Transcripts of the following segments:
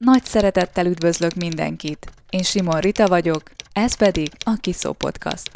Nagy szeretettel üdvözlök mindenkit! Én Simon Rita vagyok, ez pedig a Kiszó Podcast.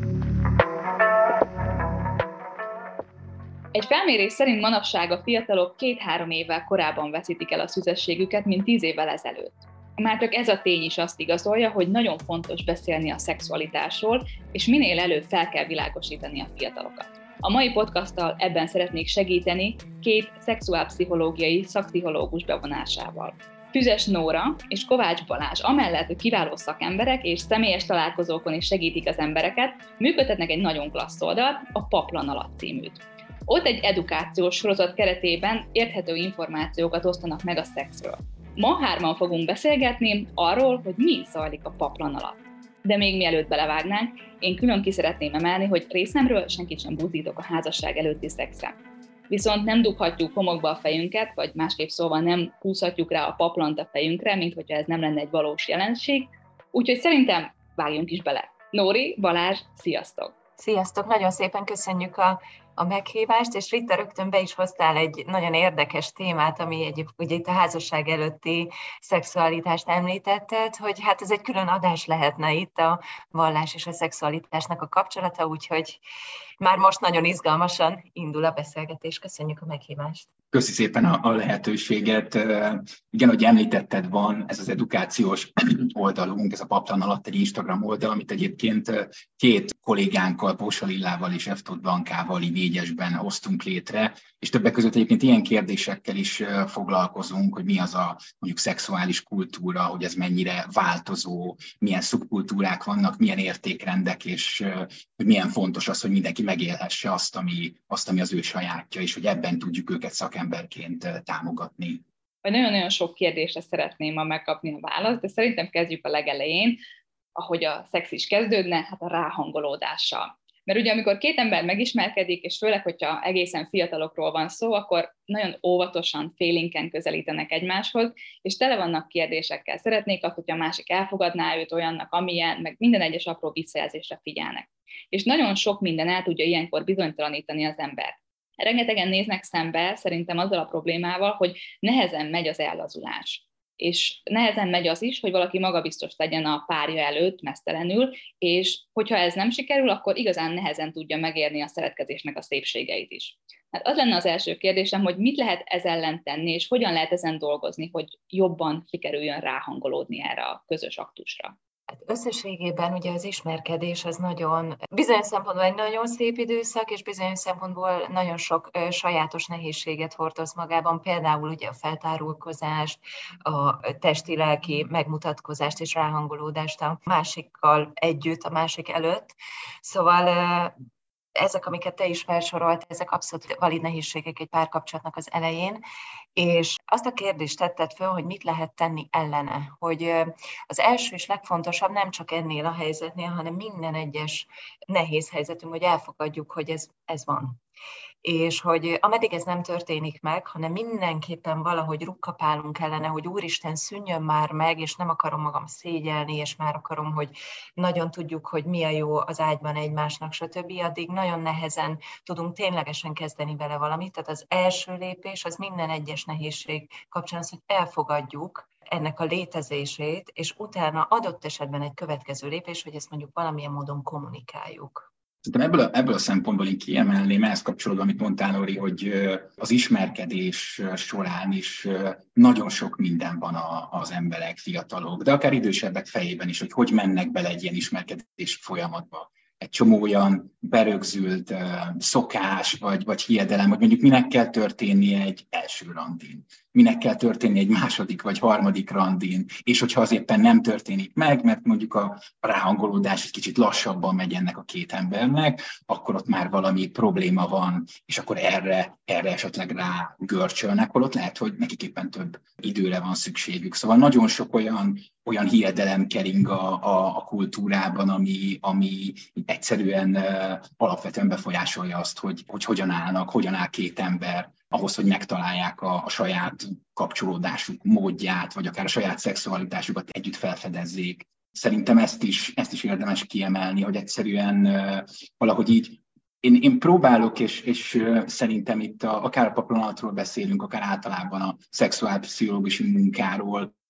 Egy felmérés szerint manapság a fiatalok 2-3 évvel korábban veszítik el a szüzességüket, mint 10 évvel ezelőtt. Már csak ez a tény is azt igazolja, hogy nagyon fontos beszélni a szexualitásról, és minél előbb fel kell világosítani a fiatalokat. A mai podcasttal ebben szeretnék segíteni 2 szexuálpszichológiai szakpszichológus bevonásával. Füzes Nóra és Kovács Balázs amellett, hogy kiváló szakemberek és személyes találkozókon is segítik az embereket, működtetnek egy nagyon klassz oldalt, a Paplan alatt címűt. Ott egy edukációs sorozat keretében érthető információkat osztanak meg a szexről. Ma 3-an fogunk beszélgetni arról, hogy mi zajlik a paplan alatt. De még mielőtt belevágnánk, én külön ki szeretném emelni, hogy részemről senkit sem buzdítok a házasság előtti szexre. Viszont nem dughatjuk homokba a fejünket, vagy másképp szóval nem húzhatjuk rá a paplant a fejünkre, mint hogyha ez nem lenne egy valós jelenség. Úgyhogy szerintem vágjunk is bele. Nóri, Balázs, sziasztok! Sziasztok! Nagyon szépen köszönjük a meghívást, és Rita, rögtön be is hoztál egy nagyon érdekes témát, ami ugye itt a házasság előtti szexualitást említetted, hogy hát ez egy külön adás lehetne itt a vallás és a szexualitásnak a kapcsolata, úgyhogy már most nagyon izgalmasan indul a beszélgetés. Köszönjük a meghívást! Köszi szépen a lehetőséget. Igen, ahogy említetted, van ez az edukációs oldalunk, ez a Paplan alatt egy Instagram oldal, amit egyébként 2 kollégánkkal, Pósa Lillával és F. Tóth Blankával így 4-esben hoztunk létre, és többek között egyébként ilyen kérdésekkel is foglalkozunk, hogy mi az a mondjuk szexuális kultúra, hogy ez mennyire változó, milyen szubkultúrák vannak, milyen értékrendek, és hogy milyen fontos az, hogy mindenki megélhesse azt, ami az ő sajátja, és hogy ebben tudjuk őket szakemberként támogatni. Nagyon-nagyon sok kérdésre szeretném ma megkapni a választ, de szerintem kezdjük a legelején, ahogy a szex is kezdődne, hát a ráhangolódással. Mert ugye amikor 2 ember megismerkedik, és főleg, hogyha egészen fiatalokról van szó, akkor nagyon óvatosan, félénken közelítenek egymáshoz, és tele vannak kérdésekkel. Szeretnék azt, hogyha a másik elfogadná őt olyannak, amilyen, meg minden egyes apró visszajelzésre figyelnek. És nagyon sok minden el tudja ilyenkor bizonytalanítani az embert. Rengetegen néznek szembe szerintem azzal a problémával, hogy nehezen megy az ellazulás. És nehezen megy az is, hogy valaki magabiztos legyen a párja előtt, meztelenül, és hogyha ez nem sikerül, akkor igazán nehezen tudja megérni a szeretkezésnek a szépségeit is. Hát az lenne az első kérdésem, hogy mit lehet ez ellen tenni, és hogyan lehet ezen dolgozni, hogy jobban sikerüljön ráhangolódni erre a közös aktusra. Hát összességében ugye az ismerkedés az bizonyos szempontból egy nagyon szép időszak, és bizonyos szempontból nagyon sok sajátos nehézséget hordoz magában, például ugye a feltárulkozást, a testi-lelki megmutatkozást és ráhangolódást a másikkal együtt, a másik előtt. Szóval ezek, amiket te is felsorolt, ezek abszolút valid nehézségek egy párkapcsolatnak az elején, és azt a kérdést tetted föl, hogy mit lehet tenni ellene, hogy az első és legfontosabb nem csak ennél a helyzetnél, hanem minden egyes nehéz helyzetünk, hogy elfogadjuk, hogy ez van. És hogy ameddig ez nem történik meg, hanem mindenképpen valahogy rukkapálunk ellene, hogy Úristen, szűnjön már meg, és nem akarom magam szégyelni, és már akarom, hogy nagyon tudjuk, hogy mi a jó az ágyban egymásnak, stb. Addig nagyon nehezen tudunk ténylegesen kezdeni vele valamit. Tehát az első lépés az minden egyes nehézség kapcsán az, hogy elfogadjuk ennek a létezését, és utána adott esetben egy következő lépés, hogy ezt mondjuk valamilyen módon kommunikáljuk. Szerintem ebből a szempontból én kiemelném ehhez kapcsolatban, amit mondtál, Nóri, hogy az ismerkedés során is nagyon sok minden van az emberek, fiatalok, de akár idősebbek fejében is, hogy mennek bele egy ilyen ismerkedés folyamatba. Egy csomó olyan berögzült szokás vagy hiedelem, hogy mondjuk minek kell történnie egy első randin, minek kell történnie egy második vagy harmadik randin, és hogyha az éppen nem történik meg, mert mondjuk a ráhangolódás egy kicsit lassabban megy ennek a 2 embernek, akkor ott már valami probléma van, és akkor erre esetleg rá görcsölnek, holott lehet, hogy nekik éppen több időre van szükségük. Szóval nagyon sok olyan hiedelem kering a kultúrában, ami egyszerűen alapvetően befolyásolja azt, hogy hogyan áll 2 ember ahhoz, hogy megtalálják a saját kapcsolódásuk módját, vagy akár a saját szexualitásukat együtt felfedezzék. Szerintem ezt is érdemes kiemelni, hogy egyszerűen valahogy így én próbálok, és szerintem itt akár a paplan alattról beszélünk, akár általában a szexuálpszichológusi munkáról,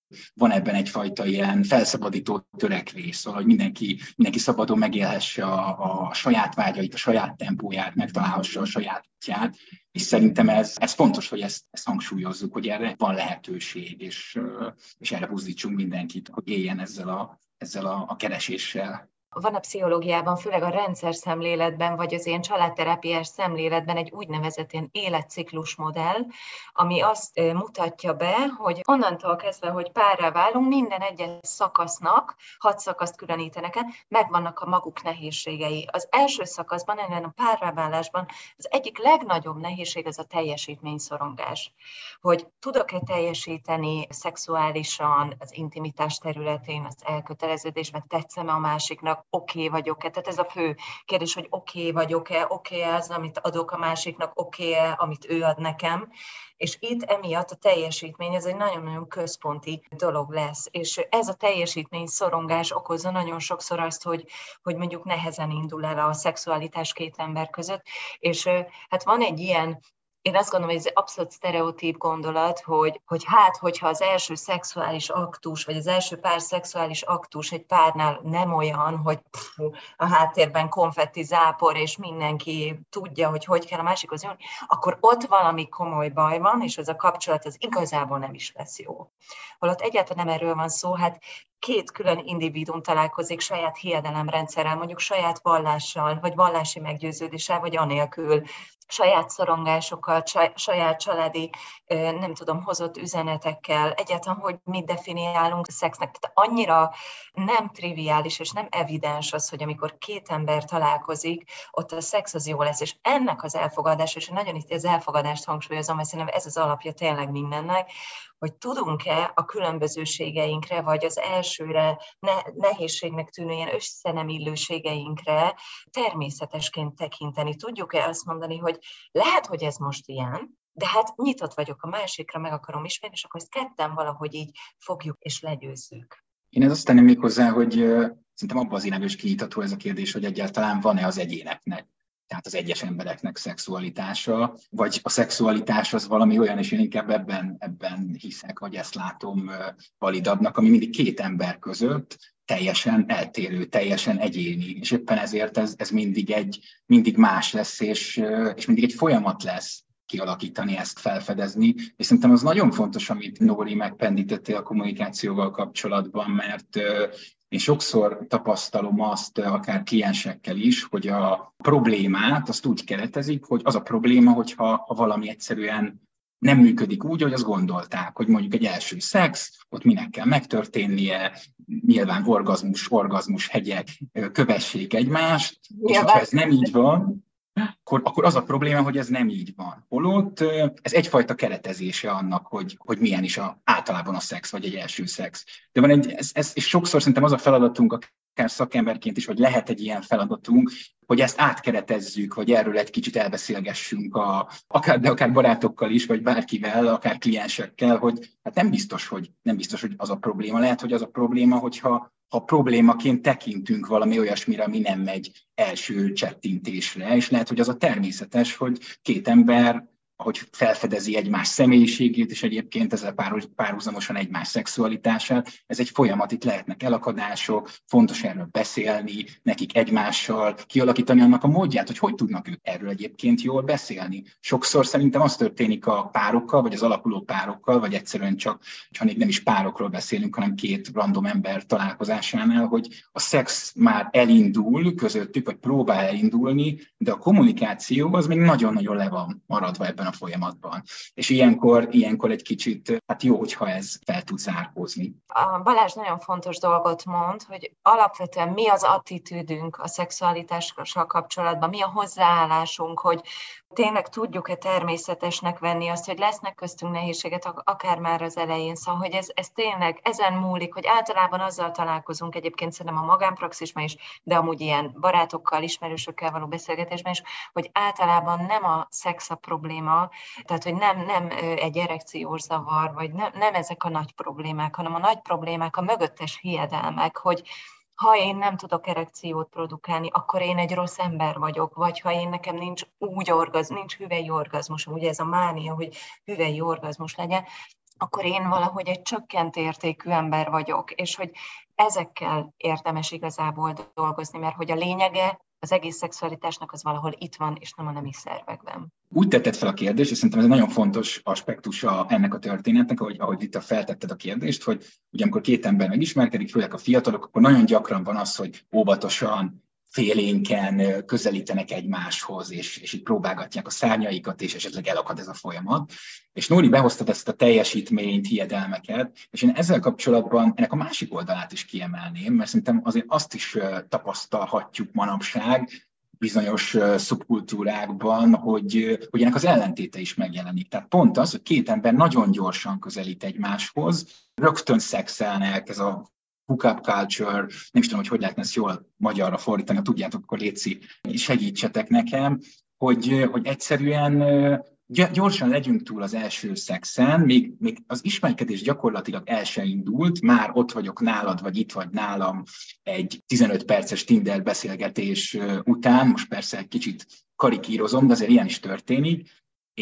van ebben egyfajta ilyen felszabadító törekvés, szóval, hogy mindenki szabadon megélhesse a saját vágyait, a saját tempóját, megtalálhassa a saját útját, és szerintem ez fontos, hogy ezt hangsúlyozzuk, hogy erre van lehetőség, és erre buzdítsunk mindenkit, hogy éljen ezzel a kereséssel. Van a pszichológiában, főleg a rendszer szemléletben, vagy az ilyen családterápiás szemléletben egy úgynevezett ilyen életciklus modell, ami azt mutatja be, hogy onnantól kezdve, hogy párrá válunk, minden egyes szakasznak, 6 szakaszt különítenek el, megvannak a maguk nehézségei. Az első szakaszban, ennél a párráválásban az egyik legnagyobb nehézség az a teljesítményszorongás. Hogy tudok-e teljesíteni szexuálisan, az intimitás területén, az elköteleződésben, tetszem-e a másiknak, oké vagyok-e? Tehát ez a fő kérdés, hogy oké vagyok-e, oké az, amit adok a másiknak, oké-e, amit ő ad nekem. És itt emiatt a teljesítmény, ez egy nagyon-nagyon központi dolog lesz. És ez a teljesítmény szorongás okozza nagyon sokszor azt, hogy mondjuk nehezen indul el a szexualitás két ember között. És hát van egy ilyen, én azt gondolom, hogy ez abszolút sztereotíp gondolat, hogyha az első szexuális aktus, vagy az első pár szexuális aktus egy párnál nem olyan, hogy a háttérben konfetti zápor, és mindenki tudja, hogy kell a másikhoz jönni, akkor ott valami komoly baj van, és az a kapcsolat az igazából nem is lesz jó. Holott egyáltalán nem erről van szó, hát két külön individuum találkozik saját hiedelemrendszerrel, mondjuk saját vallással, vagy vallási meggyőződéssel, vagy anélkül, saját szorongásokkal, saját családi, nem tudom, hozott üzenetekkel, egyáltalán, hogy mit definiálunk szexnek. Tehát annyira nem triviális és nem evidens az, hogy amikor két ember találkozik, ott a szex az jó lesz, és ennek az elfogadás, és nagyon itt az elfogadást hangsúlyozom, mert szerintem ez az alapja tényleg mindennek, hogy tudunk-e a különbözőségeinkre, vagy az elsőre nehézségnek tűnő ilyen összenemillőségeinkre természetesként tekinteni. Tudjuk-e azt mondani, hogy lehet, hogy ez most ilyen, de hát nyitott vagyok a másikra, meg akarom ismerni, és akkor ezt ketten valahogy így fogjuk és legyőzzük. Én ez azt tenném még hozzá, hogy szerintem abban az irányba is kinyitható ez a kérdés, hogy egyáltalán van-e az egyéneknek, tehát az egyes embereknek szexualitása, vagy a szexualitás az valami olyan, és én inkább ebben hiszek, vagy ezt látom validabbnak, ami mindig két ember között teljesen eltérő, teljesen egyéni, és éppen ezért ez mindig más lesz, és mindig egy folyamat lesz kialakítani, ezt felfedezni, és szerintem az nagyon fontos, amit Nóri megpendítettél a kommunikációval kapcsolatban, mert én sokszor tapasztalom azt, akár kliensekkel is, hogy a problémát azt úgy keretezik, hogy az a probléma, hogyha valami egyszerűen nem működik úgy, hogy azt gondolták, hogy mondjuk egy első szex, ott minek kell megtörténnie, nyilván orgazmus hegyek kövessék egymást, és hogyha ez nem így van, akkor az a probléma, hogy ez nem így van. Holott ez egyfajta keretezése annak, hogy milyen is általában a szex, vagy egy első szex. De van és sokszor szerintem az a feladatunk, akár szakemberként is, hogy lehet egy ilyen feladatunk, hogy ezt átkeretezzük, hogy erről egy kicsit elbeszélgessünk, akár barátokkal is, vagy bárkivel, akár kliensekkel, hogy hát nem biztos, hogy az a probléma. Lehet, hogy az a probléma, hogyha problémaként tekintünk valami olyasmire, ami nem megy első csettintésre, és lehet, hogy az a természetes, hogy két ember, ahogy felfedezi egymás személyiségét, és egyébként ezzel párhuzamosan egymás szexualitását, ez egy folyamat, itt lehetnek elakadások, fontos erről beszélni, nekik egymással kialakítani annak a módját, hogy tudnak ők erről egyébként jól beszélni. Sokszor szerintem az történik a párokkal, vagy az alakuló párokkal, vagy egyszerűen csak, ha nem is párokról beszélünk, hanem két random ember találkozásánál, hogy a szex már elindul közöttük, vagy próbál elindulni, de a kommunikáció az még nagyon-nagyon le van maradva ebben a folyamatban. És ilyenkor egy kicsit, hát jó, hogyha ez fel tud zárkózni. A Balázs nagyon fontos dolgot mond, hogy alapvetően mi az attitűdünk a szexualitással kapcsolatban, mi a hozzáállásunk, hogy tényleg tudjuk-e természetesnek venni azt, hogy lesznek köztünk nehézséget, akár már az elején. Szóval, hogy ez tényleg ezen múlik, hogy általában azzal találkozunk egyébként szerintem a magánpraxisban is, de amúgy ilyen barátokkal, ismerősökkel való beszélgetésben is, hogy általában nem a szex a probléma, tehát hogy nem egy erekciós zavar, vagy nem ezek a nagy problémák, hanem a nagy problémák a mögöttes hiedelmek, hogy ha én nem tudok erekciót produkálni, akkor én egy rossz ember vagyok, vagy ha nekem nincs hüvely orgazmus, ugye ez a mánia, hogy hüvely orgazmus legyen, akkor én valahogy egy csökkent értékű ember vagyok, és hogy ezekkel érdemes igazából dolgozni, mert hogy a lényege az egész szexualitásnak az valahol itt van, és nem a nemi szervekben. Úgy tetted fel a kérdést, és szerintem ez egy nagyon fontos aspektusa ennek a történetnek, ahogy itt feltetted a kérdést, hogy ugye amikor két ember megismerkedik, főleg a fiatalok, akkor nagyon gyakran van az, hogy óvatosan, félénken közelítenek egymáshoz, és így próbálgatják a szárnyaikat, és esetleg elakad ez a folyamat. És Nóri, behoztad ezt a teljesítményt, hiedelmeket, és én ezzel kapcsolatban ennek a másik oldalát is kiemelném, mert szerintem azért azt is tapasztalhatjuk manapság, bizonyos szubkultúrákban, hogy ennek az ellentéte is megjelenik. Tehát pont az, hogy két ember nagyon gyorsan közelít egymáshoz, rögtön szexelnek, ez a hookup culture, nem is tudom, hogy lehetne ezt jól magyarra fordítani, ha tudjátok, akkor létszik, segítsetek nekem, hogy egyszerűen gyorsan legyünk túl az első szexen, még az ismerkedés gyakorlatilag el se indult, már ott vagyok nálad, vagy itt vagy nálam egy 15 perces Tinder beszélgetés után, most persze egy kicsit karikírozom, de azért ilyen is történik,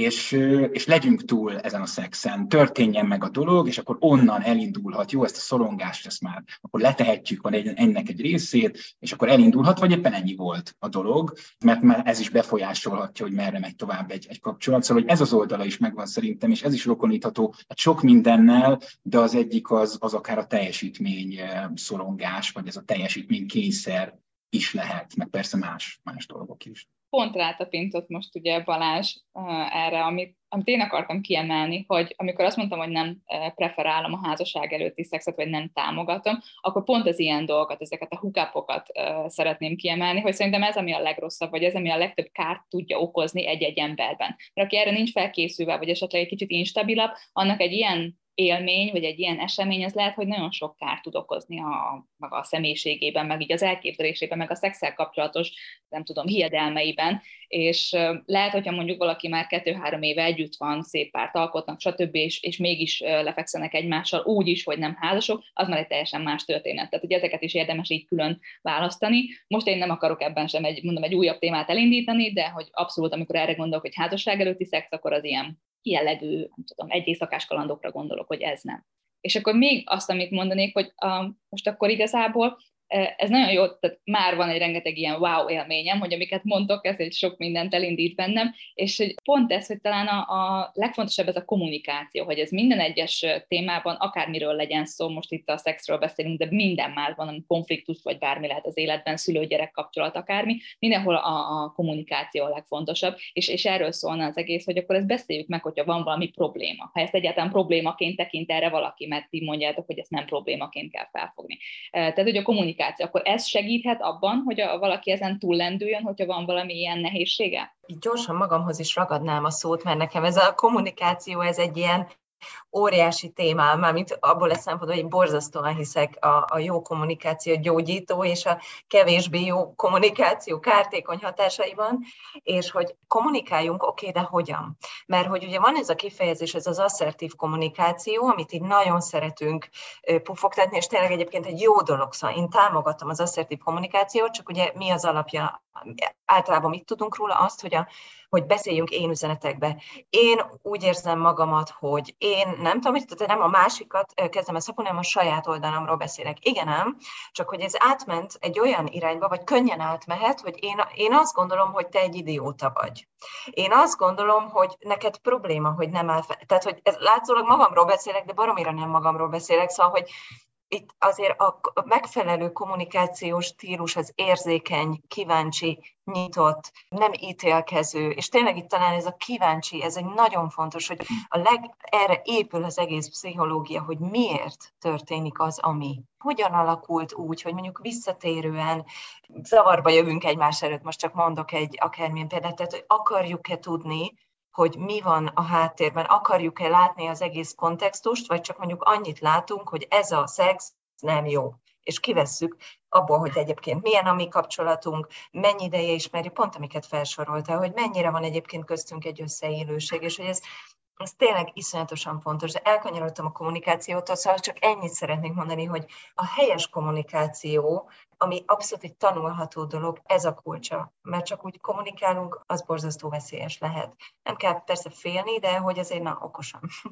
és legyünk túl ezen a szexen, történjen meg a dolog, és akkor onnan elindulhat, jó, ezt a szorongást, ezt már akkor letehetjük van ennek egy részét, és akkor elindulhat, vagy éppen ennyi volt a dolog, mert már ez is befolyásolhatja, hogy merre megy tovább egy kapcsolat. Szóval, hogy ez az oldala is megvan szerintem, és ez is rokonítható hát sok mindennel, de az egyik az akár a teljesítmény szorongás, vagy ez a teljesítmény kényszer is lehet, meg persze más dolgok is. Pont rátapintott most ugye Balázs erre, amit én akartam kiemelni, hogy amikor azt mondtam, hogy nem preferálom a házasság előtti szexet, vagy nem támogatom, akkor pont az ilyen dolgokat, ezeket a hookupokat szeretném kiemelni, hogy szerintem ez, ami a legrosszabb, vagy ez, ami a legtöbb kárt tudja okozni egy-egy emberben. Mert aki erre nincs felkészülve, vagy esetleg egy kicsit instabilabb, annak egy ilyen élmény, vagy egy ilyen esemény, az lehet, hogy nagyon sok kárt tud okozni maga a személyiségében, meg így az elképzelésében, meg a szexszel kapcsolatos, nem tudom, hiedelmeiben, és lehet, hogyha mondjuk valaki már 2-3 éve együtt van, szép párt alkotnak, stb., és mégis lefekszenek egymással úgy is, hogy nem házasok, az már egy teljesen más történet. Tehát ugye ezeket is érdemes így külön választani. Most én nem akarok ebben sem egy újabb témát elindítani, de hogy abszolút, amikor erre gondolok, hogy házasság előtti szex, akkor az ilyen jellegű, nem tudom, egy éjszakás kalandokra gondolok, hogy ez nem. És akkor még azt, amit mondanék, hogy most akkor igazából ez nagyon jó, tehát már van egy rengeteg ilyen wow élményem, hogy amiket mondtok, ez egy sok mindent elindít bennem, és pont ez, hogy talán a legfontosabb ez a kommunikáció, hogy ez minden egyes témában, akármiről legyen szó, most itt a szexről beszélünk, de minden már van, konfliktus, vagy bármi lehet az életben, szülő-gyerek kapcsolat, akármi, mindenhol a kommunikáció a legfontosabb, és erről szólna az egész, hogy akkor ezt beszéljük meg, hogyha van valami probléma. Ha ezt egyáltalán problémaként tekint erre valaki, mert ti mondjátok, hogy ezt nem problémaként kell felfogni. Tehát, hogy a kommunikáció, akkor ez segíthet abban, hogy valaki ezen túllendüljön, hogyha van valami ilyen nehézsége? Így gyorsan magamhoz is ragadnám a szót, mert nekem ez a kommunikáció, ez egy ilyen óriási témám, mármint abból a szempontból, hogy borzasztóan hiszek a jó kommunikáció gyógyító, és a kevésbé jó kommunikáció kártékony hatásaiban, és hogy kommunikáljunk, oké, de hogyan? Mert hogy ugye van ez a kifejezés, ez az asszertív kommunikáció, amit így nagyon szeretünk pufogtatni, és tényleg egyébként egy jó dolog, szóval én támogatom az asszertív kommunikációt, csak ugye mi az alapja? Általában mit tudunk róla? Azt, hogy beszéljünk én üzenetekbe. Én úgy érzem magamat, hogy én nem tudom, hogy nem a másikat kezdem a szakon, hanem a saját oldalamról beszélek. Igen ám, csak hogy ez átment egy olyan irányba, vagy könnyen átmehet, hogy én azt gondolom, hogy te egy idióta vagy. Én azt gondolom, hogy neked probléma, hogy nem áll fel. Tehát, hogy látszólag magamról beszélek, de baromira nem magamról beszélek, szóval, hogy itt azért a megfelelő kommunikációs stílus az érzékeny, kíváncsi, nyitott, nem ítélkező, és tényleg itt talán ez a kíváncsi, ez egy nagyon fontos, hogy erre épül az egész pszichológia, hogy miért történik az, ami. Hogyan alakult úgy, hogy mondjuk visszatérően zavarba jövünk egymás előtt, most csak mondok egy akármilyen példát, tehát hogy akarjuk-e tudni, hogy mi van a háttérben, akarjuk-e látni az egész kontextust, vagy csak mondjuk annyit látunk, hogy ez a szex nem jó. És kivesszük abból, hogy egyébként milyen a mi kapcsolatunk, mennyi ideje ismerjük, pont amiket felsoroltál, hogy mennyire van egyébként köztünk egy összeélőség, és hogy ez tényleg iszonyatosan fontos. De elkanyarodtam a kommunikációtól, szóval csak ennyit szeretnék mondani, hogy a helyes kommunikáció, ami abszolút egy tanulható dolog, ez a kulcsa. Mert csak úgy kommunikálunk, az borzasztó veszélyes lehet. Nem kell persze félni, de hogy azért okosan.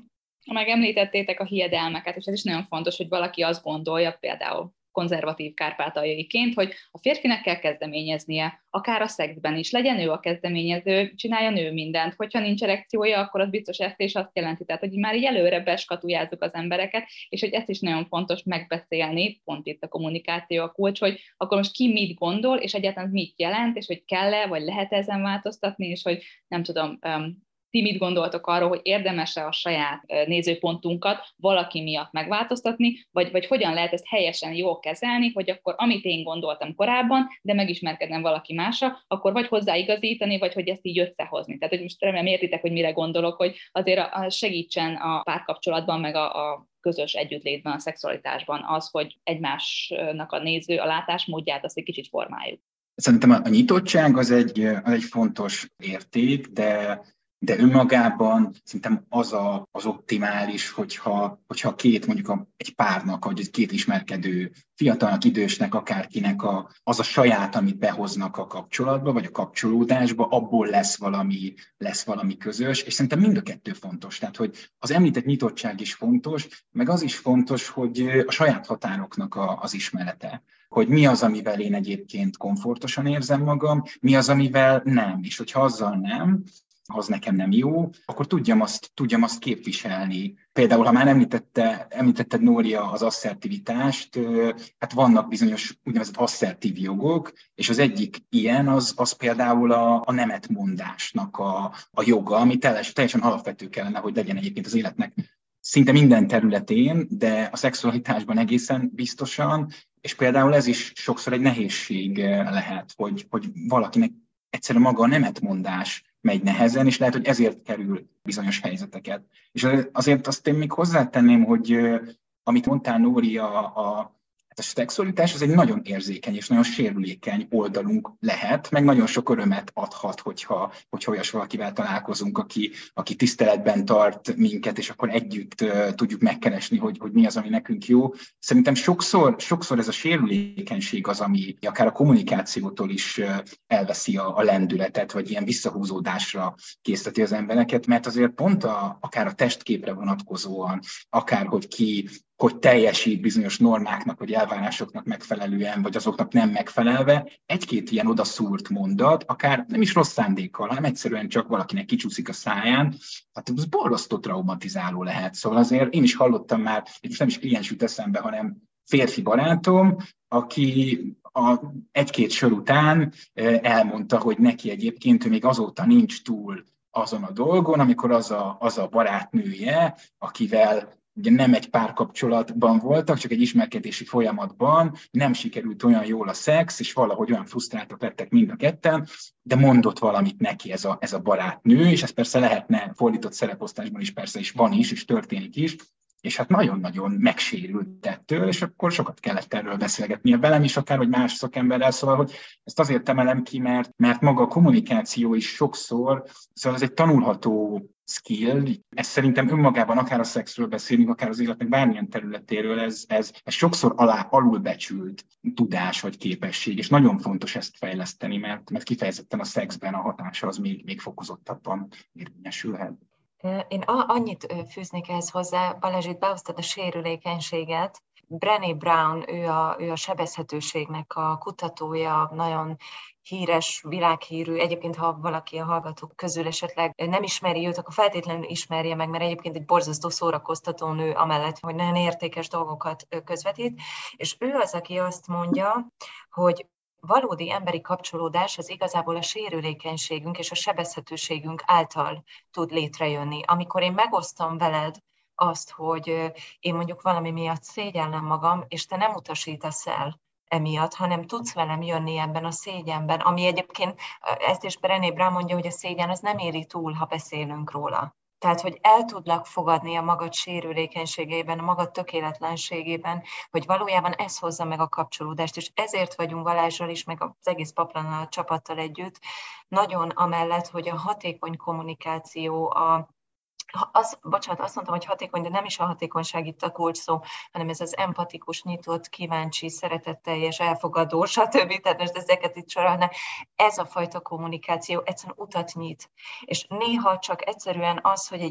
Megemlítettétek a hiedelmeket, és ez is nagyon fontos, hogy valaki azt gondolja, például konzervatív kárpátaljaiként, hogy a férfinek kell kezdeményeznie, akár a szexben is, legyen ő a kezdeményező, csinálja ő mindent, hogyha nincs erekciója, akkor az biztos ezt és azt jelenti, tehát hogy már így előre beskatujázzuk az embereket, és hogy ezt is nagyon fontos megbeszélni, pont itt a kommunikáció a kulcs, hogy akkor most ki mit gondol, és egyáltalán mit jelent, és hogy kell-e, vagy lehet ezen változtatni, és hogy nem tudom, ti mit gondoltok arról, hogy érdemes-e a saját nézőpontunkat valaki miatt megváltoztatni, vagy hogyan lehet ezt helyesen jól kezelni, hogy akkor amit én gondoltam korábban, de megismerkednem valaki másra, akkor vagy hozzáigazítani, vagy hogy ezt így összehozni. Tehát, hogy most remélem értitek, hogy mire gondolok, hogy azért segítsen a párkapcsolatban, meg a közös együttlétben, a szexualitásban az, hogy egymásnak a látásmódját azt egy kicsit formáljuk. Szerintem a nyitottság az egy fontos érték, de önmagában szerintem az optimális, hogyha mondjuk egy párnak, vagy két ismerkedő fiatalnak, idősnek, akárkinek az a saját, amit behoznak a kapcsolatba, vagy a kapcsolódásba, abból lesz valami közös, és szerintem mind a kettő fontos. Tehát, hogy az említett nyitottság is fontos, meg az is fontos, hogy a saját határoknak az ismerete. Hogy mi az, amivel én egyébként komfortosan érzem magam, mi az, amivel nem. És hogyha azzal nem, az nekem nem jó, akkor tudjam azt képviselni. Például, ha már említetted, Nória, az asszertivitást, hát vannak bizonyos úgynevezett asszertív jogok, és az egyik ilyen az például a nemetmondásnak a joga, ami teljesen alapvető kellene, hogy legyen egyébként az életnek szinte minden területén, de a szexualitásban egészen biztosan, és például ez is sokszor egy nehézség lehet, hogy valakinek egyszerűen maga a nemetmondás megy nehezen, és lehet, hogy ezért kerül bizonyos helyzeteket. És azért azt én még hozzátenném, hogy amit mondtál, Nóri, a szexualitás az egy nagyon érzékeny és nagyon sérülékeny oldalunk lehet, meg nagyon sok örömet adhat, hogyha olyas valakivel találkozunk, aki tiszteletben tart minket, és akkor együtt tudjuk megkeresni, hogy mi az, ami nekünk jó. Szerintem sokszor ez a sérülékenység az, ami akár a kommunikációtól is elveszi a lendületet, vagy ilyen visszahúzódásra készteti az embereket, mert azért pont akár a testképre vonatkozóan, akár hogy teljesít bizonyos normáknak, vagy elvárásoknak megfelelően, vagy azoknak nem megfelelve, egy-két ilyen odaszúrt mondat, akár nem is rossz szándékkal, hanem egyszerűen csak valakinek kicsúszik a száján, hát ez borzasztó traumatizáló lehet. Szóval azért én is hallottam már, és nem is kliens jut eszembe, hanem férfi barátom, aki egy-két sor után elmondta, hogy neki egyébként ő még azóta nincs túl azon a dolgon, amikor az a barátnője, akivel ugye nem egy párkapcsolatban voltak, csak egy ismerkedési folyamatban, nem sikerült olyan jól a szex, és valahogy olyan frusztráltak lettek mind a ketten, de mondott valamit neki ez a barátnő, és ez persze lehetne fordított szereposztásban is, persze is van is, és történik is, és hát nagyon-nagyon megsérült ettől, és akkor sokat kellett erről beszélgetnie velem is, akár, vagy más szakemberrel, szóval, hogy ezt azért emelem ki, mert maga a kommunikáció is sokszor, szóval ez egy tanulható skill, ez szerintem önmagában akár a szexről beszélünk, akár az életnek bármilyen területéről, ez sokszor alulbecsült tudás vagy képesség, és nagyon fontos ezt fejleszteni, mert kifejezetten a szexben a hatása az még fokozottabban érvényesülhet. Én annyit fűznék ehhez hozzá, Balázs, itt behoztad a sérülékenységet. Brené Brown, ő a sebezhetőségnek a kutatója, nagyon híres, világhírű. Egyébként, ha valaki a hallgatók közül esetleg nem ismeri őt, akkor feltétlenül ismerje meg, mert egyébként egy borzasztó szórakoztató nő, amellett, hogy nagyon értékes dolgokat közvetít. És ő az, aki azt mondja, hogy valódi emberi kapcsolódás az igazából a sérülékenységünk és a sebezhetőségünk által tud létrejönni. Amikor én megosztom veled azt, hogy én mondjuk valami miatt szégyellem magam, és te nem utasítasz el emiatt, hanem tudsz velem jönni ebben a szégyenben, ami egyébként, ezt is Brené Brown mondja, hogy a szégyen az nem éri túl, ha beszélünk róla. Tehát, hogy el tudlak fogadni a magad sérülékenységében, a magad tökéletlenségében, hogy valójában ez hozza meg a kapcsolódást, és ezért vagyunk Balázsral is, meg az egész Paplannal csapattal együtt, nagyon amellett, hogy a hatékony kommunikáció, azt mondtam, hogy hatékony, de nem is a hatékonyság itt a kulcs szó, hanem ez az empatikus, nyitott, kíváncsi, szeretetteljes, elfogadó, stb. Tehát most ezeket itt sorolhatnám. Ez a fajta kommunikáció egyszerűen utat nyit. És néha csak egyszerűen az, hogy egy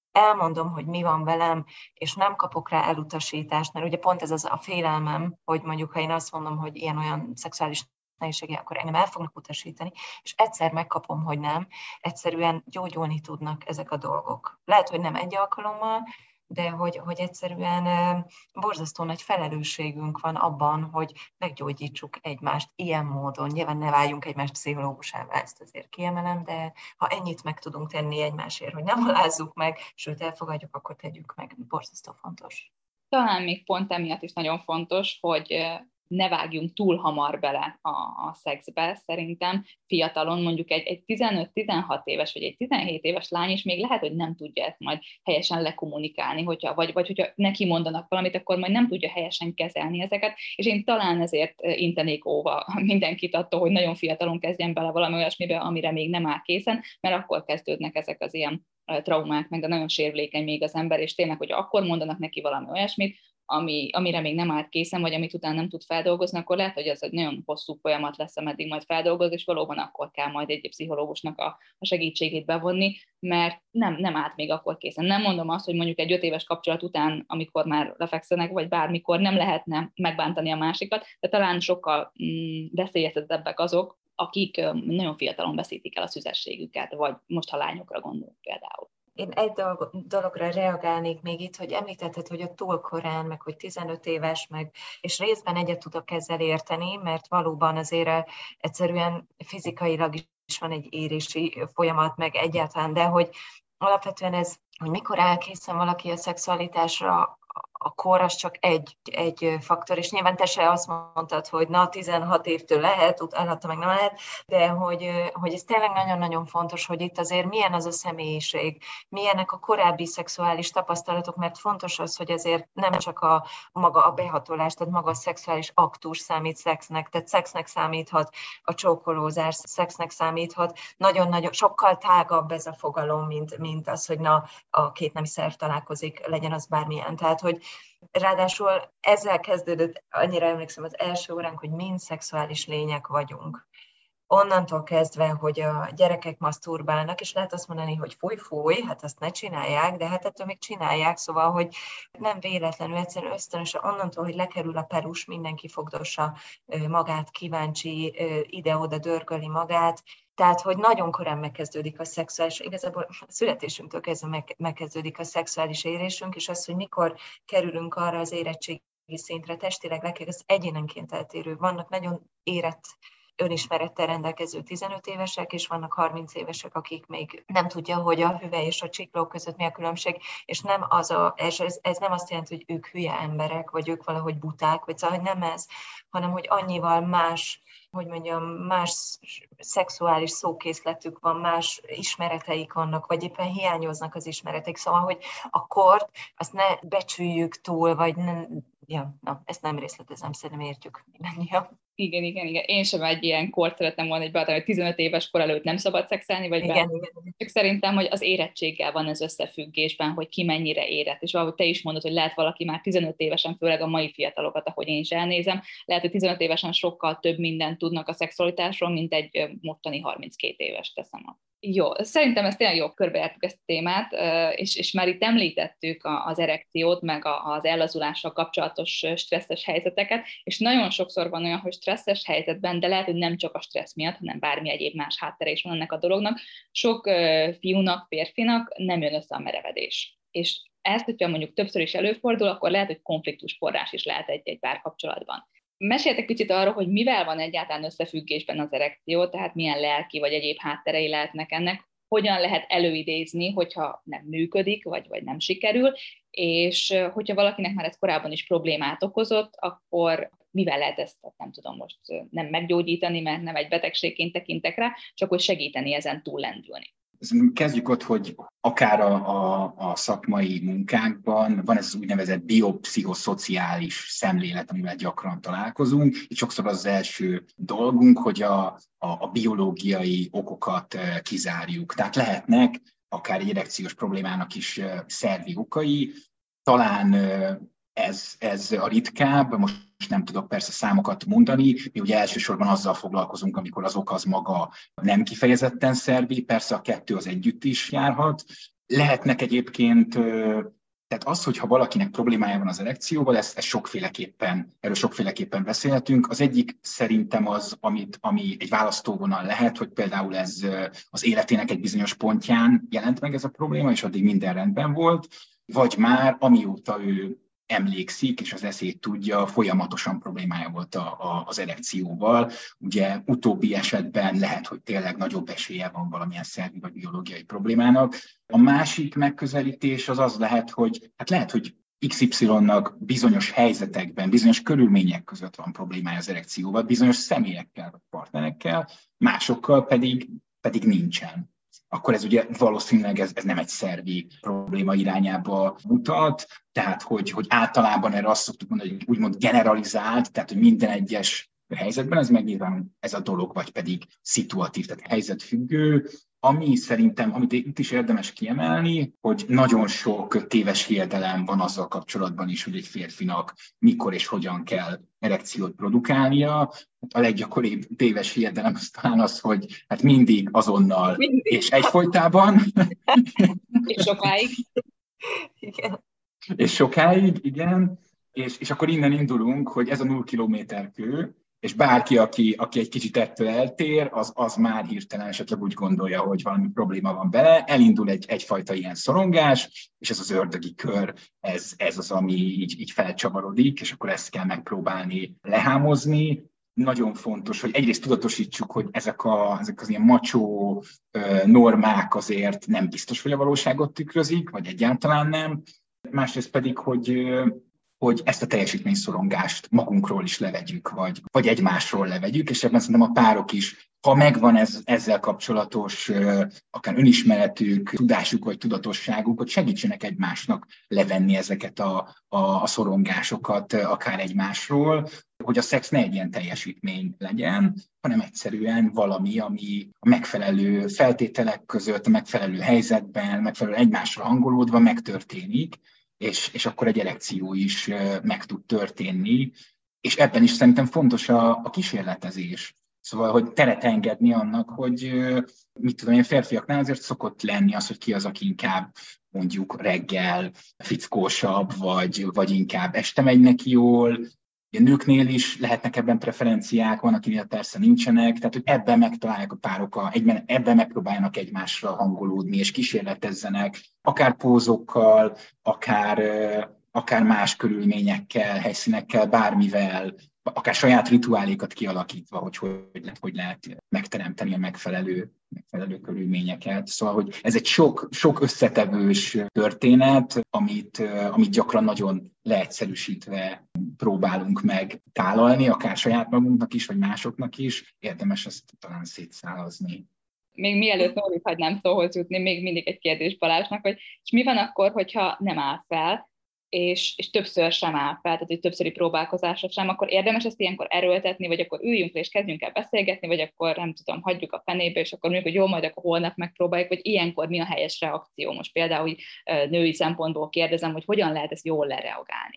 elmondom, hogy mi van velem, és nem kapok rá elutasítást, mert ugye pont ez az a félelmem, hogy mondjuk, ha én azt mondom, hogy ilyen-olyan szexuális nehézsége, akkor engem el fognak utasítani, és egyszer megkapom, hogy nem, egyszerűen gyógyulni tudnak ezek a dolgok. Lehet, hogy nem egy alkalommal, de hogy egyszerűen borzasztó nagy felelősségünk van abban, hogy meggyógyítsuk egymást ilyen módon. Nyilván ne váljunk egymás pszichológusává, ezt azért kiemelem, de ha ennyit meg tudunk tenni egymásért, hogy nem alázzuk meg, sőt elfogadjuk, akkor tegyük meg. Borzasztó fontos. Talán még pont emiatt is nagyon fontos, hogy ne vágjunk túl hamar bele a szexbe, szerintem fiatalon, mondjuk egy 15-16 éves, vagy egy 17 éves lány is még lehet, hogy nem tudja ezt majd helyesen lekommunikálni, vagy hogyha neki mondanak valamit, akkor majd nem tudja helyesen kezelni ezeket, és én talán ezért intenék óva mindenkit attól, hogy nagyon fiatalon kezdjen bele valami olyasmibe, amire még nem áll készen, mert akkor kezdődnek ezek az ilyen traumák, meg de nagyon sérülékeny még az ember, és tényleg, hogy akkor mondanak neki valami olyasmit, amire még nem állt készen, vagy amit utána nem tud feldolgozni, akkor lehet, hogy ez egy nagyon hosszú folyamat lesz, ameddig majd feldolgoz, és valóban akkor kell majd egy pszichológusnak a segítségét bevonni, mert nem állt még akkor készen. Nem mondom azt, hogy mondjuk egy 5 éves kapcsolat után, amikor már lefekszenek, vagy bármikor nem lehetne megbántani a másikat, de talán sokkal veszélyeztetettebbek azok, akik nagyon fiatalon veszítik el a szüzességüket, vagy most ha lányokra gondolunk például. Én egy dologra reagálnék még itt, hogy említetted, hogy a túl korán, meg hogy 15 éves, és részben egyet tudok ezzel érteni, mert valóban azért egyszerűen fizikailag is van egy érési folyamat, meg egyáltalán, de hogy alapvetően ez, hogy mikor elkészen valaki a szexualitásra, a kor az csak egy faktor, és nyilván te se azt mondtad, hogy 16 évtől lehet, utána meg nem lehet, de hogy ez tényleg nagyon-nagyon fontos, hogy itt azért milyen az a személyiség, milyenek a korábbi szexuális tapasztalatok, mert fontos az, hogy ezért nem csak maga a behatolás, tehát maga a szexuális aktus számít szexnek, tehát szexnek számíthat a csókolózás, szexnek számíthat, nagyon-nagyon, sokkal tágabb ez a fogalom, mint az, hogy a két nemi szerv találkozik, legyen az bármilyen. Tehát, hogy ráadásul ezzel kezdődött, annyira emlékszem, az első óránk, hogy mind szexuális lények vagyunk. Onnantól kezdve, hogy a gyerekek maszturbálnak, és lehet azt mondani, hogy fúj, hát azt ne csinálják, de hát ettől még csinálják, szóval, hogy nem véletlenül, egyszerűen ösztönösen, onnantól, hogy lekerül a perus, mindenki fogdossa magát, kíváncsi, ide-oda dörgöli magát, tehát, hogy nagyon korán megkezdődik a szexuális, igazából a születésünktől kezdve megkezdődik a szexuális érésünk, és az, hogy mikor kerülünk arra az érettségi szintre, testileg ez egyénenként eltérő. Vannak nagyon érett önismerettel rendelkező 15 évesek, és vannak 30 évesek, akik még nem tudja, hogy a hüvely és a csikló között mi a különbség, és nem ez nem azt jelenti, hogy ők hülye emberek, vagy ők valahogy buták, vagy szóval, hogy nem ez, hanem hogy annyival más, más szexuális szókészletük van, más ismereteik vannak, vagy éppen hiányoznak az ismereteik. Szóval, hogy a kort, azt ne becsüljük túl, vagy ezt nem részletezem, szerintem értjük mindannyian. Igen. Én sem egy ilyen kort szeretem volna, hogy 15 éves kor előtt nem szabad szexelni, vagy igen. Csak szerintem, hogy az érettséggel van ez összefüggésben, hogy ki mennyire érett. És valahogy te is mondod, hogy lehet valaki már 15 évesen, főleg a mai fiatalokat, ahogy én is elnézem, lehet, hogy 15 évesen sokkal több mindent tudnak a szexualitásról, mint egy mostani 32 éves, teszem azt. Jó, szerintem ezt tényleg jól körbejártuk ezt a témát, és már itt említettük az erekciót, meg az ellazulással kapcsolatos stresszes helyzeteket, és nagyon sokszor van olyan, hogy stresszes helyzetben, de lehet, hogy nem csak a stressz miatt, hanem bármi egyéb más háttere is van ennek a dolognak, sok fiúnak, férfinak nem jön össze a merevedés. És ezt, hogyha mondjuk többször is előfordul, akkor lehet, hogy konfliktus forrás is lehet egy párkapcsolatban. Meséltek picit arról, hogy mivel van egyáltalán összefüggésben az erekció, tehát milyen lelki vagy egyéb hátterei lehetnek ennek, hogyan lehet előidézni, hogyha nem működik, vagy nem sikerül, és hogyha valakinek már ez korábban is problémát okozott, akkor mivel lehet ezt, nem tudom most nem meggyógyítani, mert nem egy betegségként tekintek rá, csak hogy segíteni ezen túllendülni. Kezdjük ott, hogy akár a szakmai munkákban van ez az úgynevezett biopszichoszociális szemlélet, amivel gyakran találkozunk, és sokszor az első dolgunk, hogy a biológiai okokat kizárjuk. Tehát lehetnek akár egy erekciós problémának is szervi okai, talán ez a ritkább, most nem tudok persze számokat mondani, mi ugye elsősorban azzal foglalkozunk, amikor az ok az maga nem kifejezetten szervi, persze a kettő az együtt is járhat, Lehetnek egyébként, tehát az, hogyha valakinek problémája van az erekcióval, erről sokféleképpen beszélhetünk. Az egyik szerintem az, ami egy választóvonal lehet, hogy például ez az életének egy bizonyos pontján jelent meg ez a probléma, és addig minden rendben volt, vagy már amióta ő emlékszik, és az eszét tudja, folyamatosan problémája volt az erekcióval. Ugye utóbbi esetben lehet, hogy tényleg nagyobb esélye van valamilyen szervi vagy biológiai problémának. A másik megközelítés az lehet, hogy XY-nak bizonyos helyzetekben, bizonyos körülmények között van problémája az erekcióval, bizonyos személyekkel vagy partnerekkel, másokkal pedig nincsen. Akkor ez ugye valószínűleg ez nem egy szervi probléma irányába mutat, tehát hogy általában erre azt szoktuk mondani, hogy úgymond generalizált, tehát hogy minden egyes helyzetben ez megnyilván ez a dolog, vagy pedig szituatív, tehát helyzetfüggő. Ami szerintem, amit itt is érdemes kiemelni, hogy nagyon sok téves hiedelem van azzal kapcsolatban is, hogy egy férfinak mikor és hogyan kell erekciót produkálnia. A leggyakoribb téves hiedelem az talán az, hogy hát mindig, azonnal és egyfolytában. És sokáig. Igen. És sokáig, igen. És akkor innen indulunk, hogy ez a 0 kilométer kő, és bárki, aki egy kicsit ettől eltér, az már hirtelen esetleg úgy gondolja, hogy valami probléma van vele, elindul egyfajta ilyen szorongás, és ez az ördögi kör, ez az, ami így felcsavarodik, és akkor ezt kell megpróbálni lehámozni. Nagyon fontos, hogy egyrészt tudatosítsuk, hogy ezek az ilyen macsó normák azért nem biztos, hogy a valóságot tükrözik, vagy egyáltalán nem. Másrészt pedig, hogy ezt a teljesítményszorongást magunkról is levegyük, vagy egymásról levegyük, és ebben szerintem a párok is, ha megvan ezzel kapcsolatos akár önismeretük, tudásuk vagy tudatosságuk, hogy segítsenek egymásnak levenni ezeket a szorongásokat akár egymásról, hogy a szex ne egy ilyen teljesítmény legyen, hanem egyszerűen valami, ami a megfelelő feltételek között, a megfelelő helyzetben, megfelelő egymásra hangolódva megtörténik, és akkor egy erekció is meg tud történni, és ebben is szerintem fontos a kísérletezés. Szóval, hogy teret engedni annak, hogy mit tudom én, férfiaknál azért szokott lenni az, hogy ki az, aki inkább mondjuk reggel fickósabb, vagy inkább este megy neki jól. A nőknél is lehetnek ebben preferenciák, van, akinél persze nincsenek, tehát hogy ebben megtalálják a párok, ebben megpróbáljanak egymásra hangolódni, és kísérletezzenek, akár pózokkal, akár más körülményekkel, helyszínekkel, bármivel, akár saját rituálékat kialakítva, hogy lehet megteremteni a megfelelő körülményeket. Szóval, hogy ez egy sok összetevős történet, amit gyakran nagyon leegyszerűsítve próbálunk meg tálalni, akár saját magunknak is, vagy másoknak is. Érdemes ezt talán szétszálazni. Még mielőtt Nórit hagynám szóhoz jutni, még mindig egy kérdés Balázsnak, hogy és mi van akkor, hogyha nem áll fel, és többször sem áll fel, tehát egy többszöri próbálkozásra sem, akkor érdemes ezt ilyenkor erőltetni, vagy akkor üljünk le és kezdjünk el beszélgetni, vagy akkor nem tudom, hagyjuk a fenébe, és akkor mondjuk, hogy jó, majd akkor holnap megpróbáljuk, vagy ilyenkor mi a helyes reakció? Most például női szempontból kérdezem, hogy hogyan lehet ezt jól lereagálni.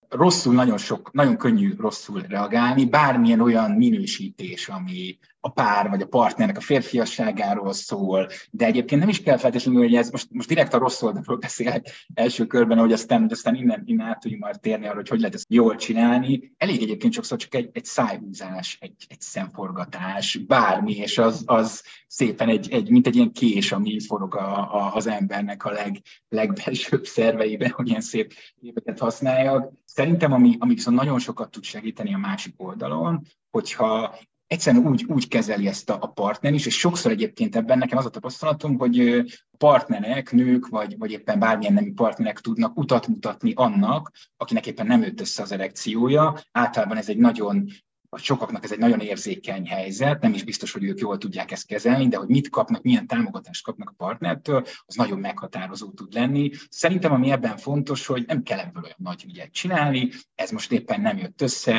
Nagyon könnyű rosszul reagálni, bármilyen olyan minősítés, ami a pár vagy a partnernek a férfiasságáról szól, de egyébként nem is kell feltétlenül, hogy ez most direkt a rossz oldalról beszélek első körben, hogy aztán innen át tudjunk már térni arra, hogy lehet ezt jól csinálni. Elég egyébként sokszor csak egy szájhúzás, egy szemforgatás, bármi, és az szépen mint egy ilyen kés, ami forog az embernek a legbelsőbb szerveiben, hogy ilyen szép képeket használjak. Szerintem, ami viszont nagyon sokat tud segíteni a másik oldalon, hogyha egyszerűen úgy kezeli ezt a partner is, és sokszor egyébként ebben nekem az a tapasztalatom, hogy partnerek, nők, vagy éppen bármilyen nemű partnerek tudnak utat mutatni annak, akinek éppen nem jött össze az erekciója. Általában ez sokaknak ez egy nagyon érzékeny helyzet, nem is biztos, hogy ők jól tudják ezt kezelni, de hogy mit kapnak, milyen támogatást kapnak a partnertől, az nagyon meghatározó tud lenni. Szerintem ami ebben fontos, hogy nem kell ebből olyan nagy ügyet csinálni, ez most éppen nem jött össze,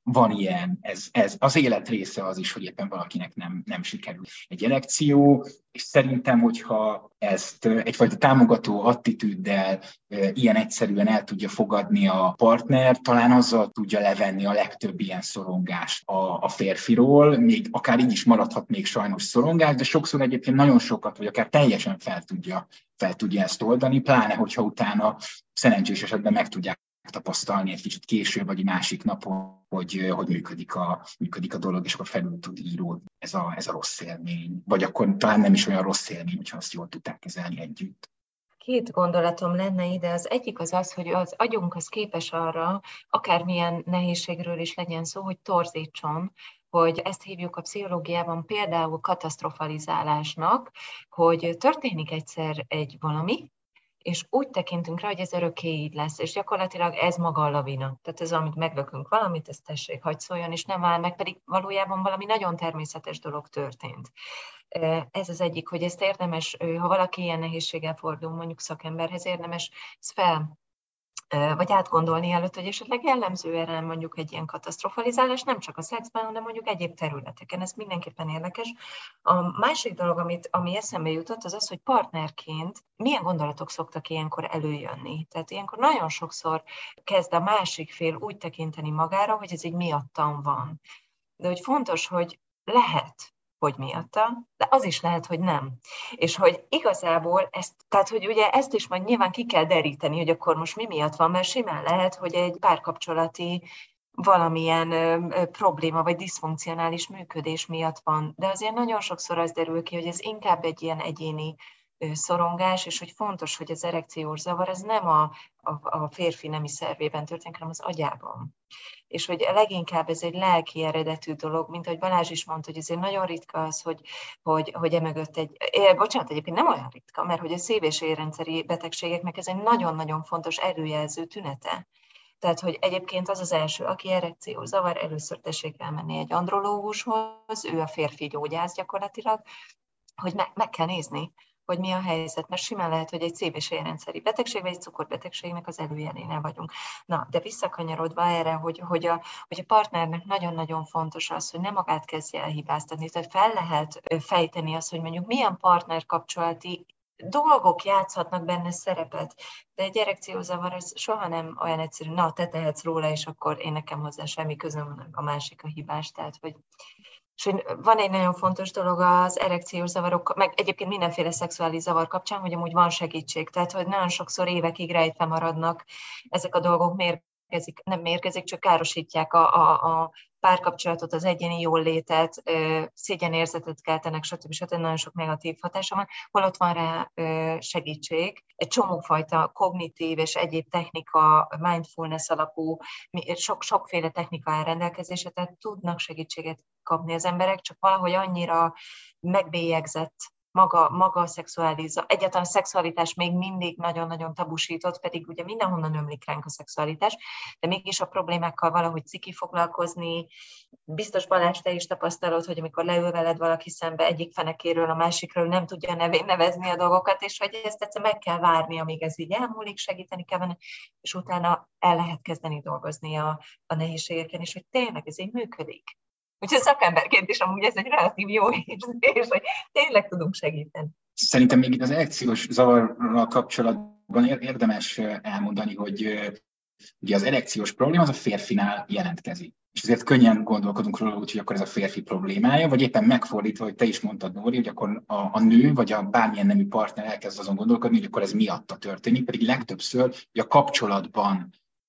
van ilyen, ez az élet része az is, hogy éppen valakinek nem sikerül egy erekció, és szerintem, hogyha ezt egyfajta támogató attitűddel ilyen egyszerűen el tudja fogadni a partner, talán azzal tudja levenni a legtöbb ilyen szorongást a férfiról, még akár így is maradhat még sajnos szorongás, de sokszor egyébként nagyon sokat, vagy akár teljesen fel tudja ezt oldani, pláne hogyha utána szerencsés esetben meg tudják tapasztalni egy kicsit később, vagy egy másik napon, hogy működik a dolog, és akkor felül tud íródni ez a rossz élmény. Vagy akkor talán nem is olyan rossz élmény, hogyha azt jól tudták kezelni együtt. 2 gondolatom lenne ide. Az egyik az, hogy az agyunk az képes arra, akármilyen nehézségről is legyen szó, hogy torzítson, hogy ezt hívjuk a pszichológiában például katasztrofalizálásnak, hogy történik egyszer egy valami, és úgy tekintünk rá, hogy ez örökké így lesz, és gyakorlatilag ez maga a lavina. Tehát ez, amit meglökünk valamit, ezt tessék, hadd szóljon, és nem áll meg, pedig valójában valami nagyon természetes dolog történt. Ez az egyik, hogy ezt érdemes, ha valaki ilyen nehézséggel fordul, mondjuk szakemberhez, érdemes ezt vagy átgondolni előtt, hogy esetleg jellemző erre mondjuk egy ilyen katasztrofalizálás, nem csak a szexben, hanem mondjuk egyéb területeken. Ez mindenképpen érdekes. A másik dolog, ami eszembe jutott, az az, hogy partnerként milyen gondolatok szoktak ilyenkor előjönni. Tehát ilyenkor nagyon sokszor kezd a másik fél úgy tekinteni magára, hogy ez így miattam van. De hogy fontos, hogy lehet, hogy miatta, de az is lehet, hogy nem. És hogy igazából tehát hogy ugye ezt is majd nyilván ki kell deríteni, hogy akkor most mi miatt van, mert simán lehet, hogy egy párkapcsolati valamilyen probléma vagy diszfunkcionális működés miatt van. De azért nagyon sokszor az derül ki, hogy ez inkább egy ilyen egyéni szorongás, és hogy fontos, hogy az erekciós zavar az nem a férfi nemi szervében történik, hanem az agyában. És hogy leginkább ez egy lelki eredetű dolog, mint ahogy Balázs is mondta, hogy ezért nagyon ritka az, hogy emögött bocsánat, egyébként nem olyan ritka, mert hogy a szív- és érrendszeri betegségeknek ez egy nagyon-nagyon fontos előjelző tünete. Tehát, hogy egyébként az első, aki erekciós zavar, először tessék elmenni egy andrológushoz, ő a férfi gyógyász gyakorlatilag, hogy meg kell nézni, hogy mi a helyzet, mert simán lehet, hogy egy szív- és érrendszeri betegség, vagy egy cukorbetegségnek az előjelénél vagyunk. Na, de visszakanyarodva erre, hogy a partnernek nagyon-nagyon fontos az, hogy nem magát kezdje el hibáztatni, tehát fel lehet fejteni azt, hogy mondjuk milyen partnerkapcsolati dolgok játszhatnak benne szerepet, de egy erekciózavar az soha nem olyan egyszerű, na, te tehetsz róla, és akkor én nekem hozzá semmi közöm, a másik a hibás, tehát hogy és van egy nagyon fontos dolog az erekciós zavarok, meg egyébként mindenféle szexuális zavar kapcsán, hogy amúgy van segítség. Tehát, hogy nagyon sokszor évekig rejtve maradnak ezek a dolgok, nem mérgezik, csak károsítják a párkapcsolatot, az egyéni jóllétet, szégyenérzetet keltenek, stb. Nagyon sok negatív hatása van, holott van rá segítség. Egy csomófajta kognitív és egyéb technika, mindfulness alapú, sokféle technika áll rendelkezésre, tehát tudnak segítséget kapni az emberek, csak valahogy annyira megbélyegzett maga a egyáltalán a szexualitás még mindig nagyon-nagyon tabusított, pedig ugye mindenhonnan ömlik ránk a szexualitás, de mégis a problémákkal valahogy ciki foglalkozni. Biztos Balázs, te is tapasztalod, hogy amikor leül veled valaki szembe egyik fenekéről a másikról, nem tudja nevén nevezni a dolgokat, és hogy ezt egyszerűen meg kell várni, amíg ez így elmúlik, segíteni kell benne, és utána el lehet kezdeni dolgozni a nehézségeken, és hogy tényleg ez így működik. Úgyhogy szakemberként is amúgy ez egy relatív jó érzés, hogy tényleg tudunk segíteni. Szerintem még itt az erekciós zavarral kapcsolatban érdemes elmondani, hogy ugye az erekciós probléma az a férfinál jelentkezik. És ezért könnyen gondolkodunk róla, hogy akkor ez a férfi problémája, vagy éppen megfordítva, hogy te is mondtad, Nóri, hogy akkor a nő, vagy a bármilyen nemű partner elkezd azon gondolkodni, hogy akkor ez miatta történik, pedig legtöbbször hogy a kapcsolatban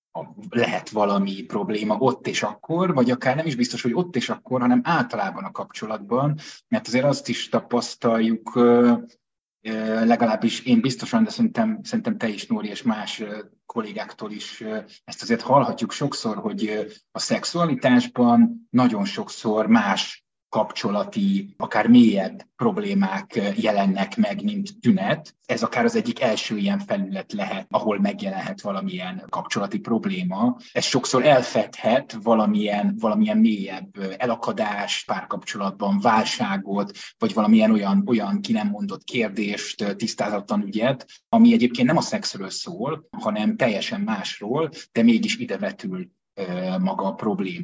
lehet valami probléma ott és akkor, vagy akár nem is biztos, hogy ott és akkor, hanem általában a kapcsolatban, mert azért azt is tapasztaljuk, legalábbis én biztosan, de szerintem te is, Nóri, és más kollégáktól is ezt azért hallhatjuk sokszor, hogy a szexualitásban nagyon sokszor más kapcsolati, akár mélyebb problémák jelennek meg, mint tünet. Ez akár az egyik első ilyen felület lehet, ahol megjelenhet valamilyen kapcsolati probléma. Ez sokszor elfedhet valamilyen mélyebb elakadást párkapcsolatban, válságot, vagy valamilyen olyan ki nem mondott kérdést, tisztázatlan ügyet, ami egyébként nem a szexről szól, hanem teljesen másról, de mégis ide vetül maga a probléma.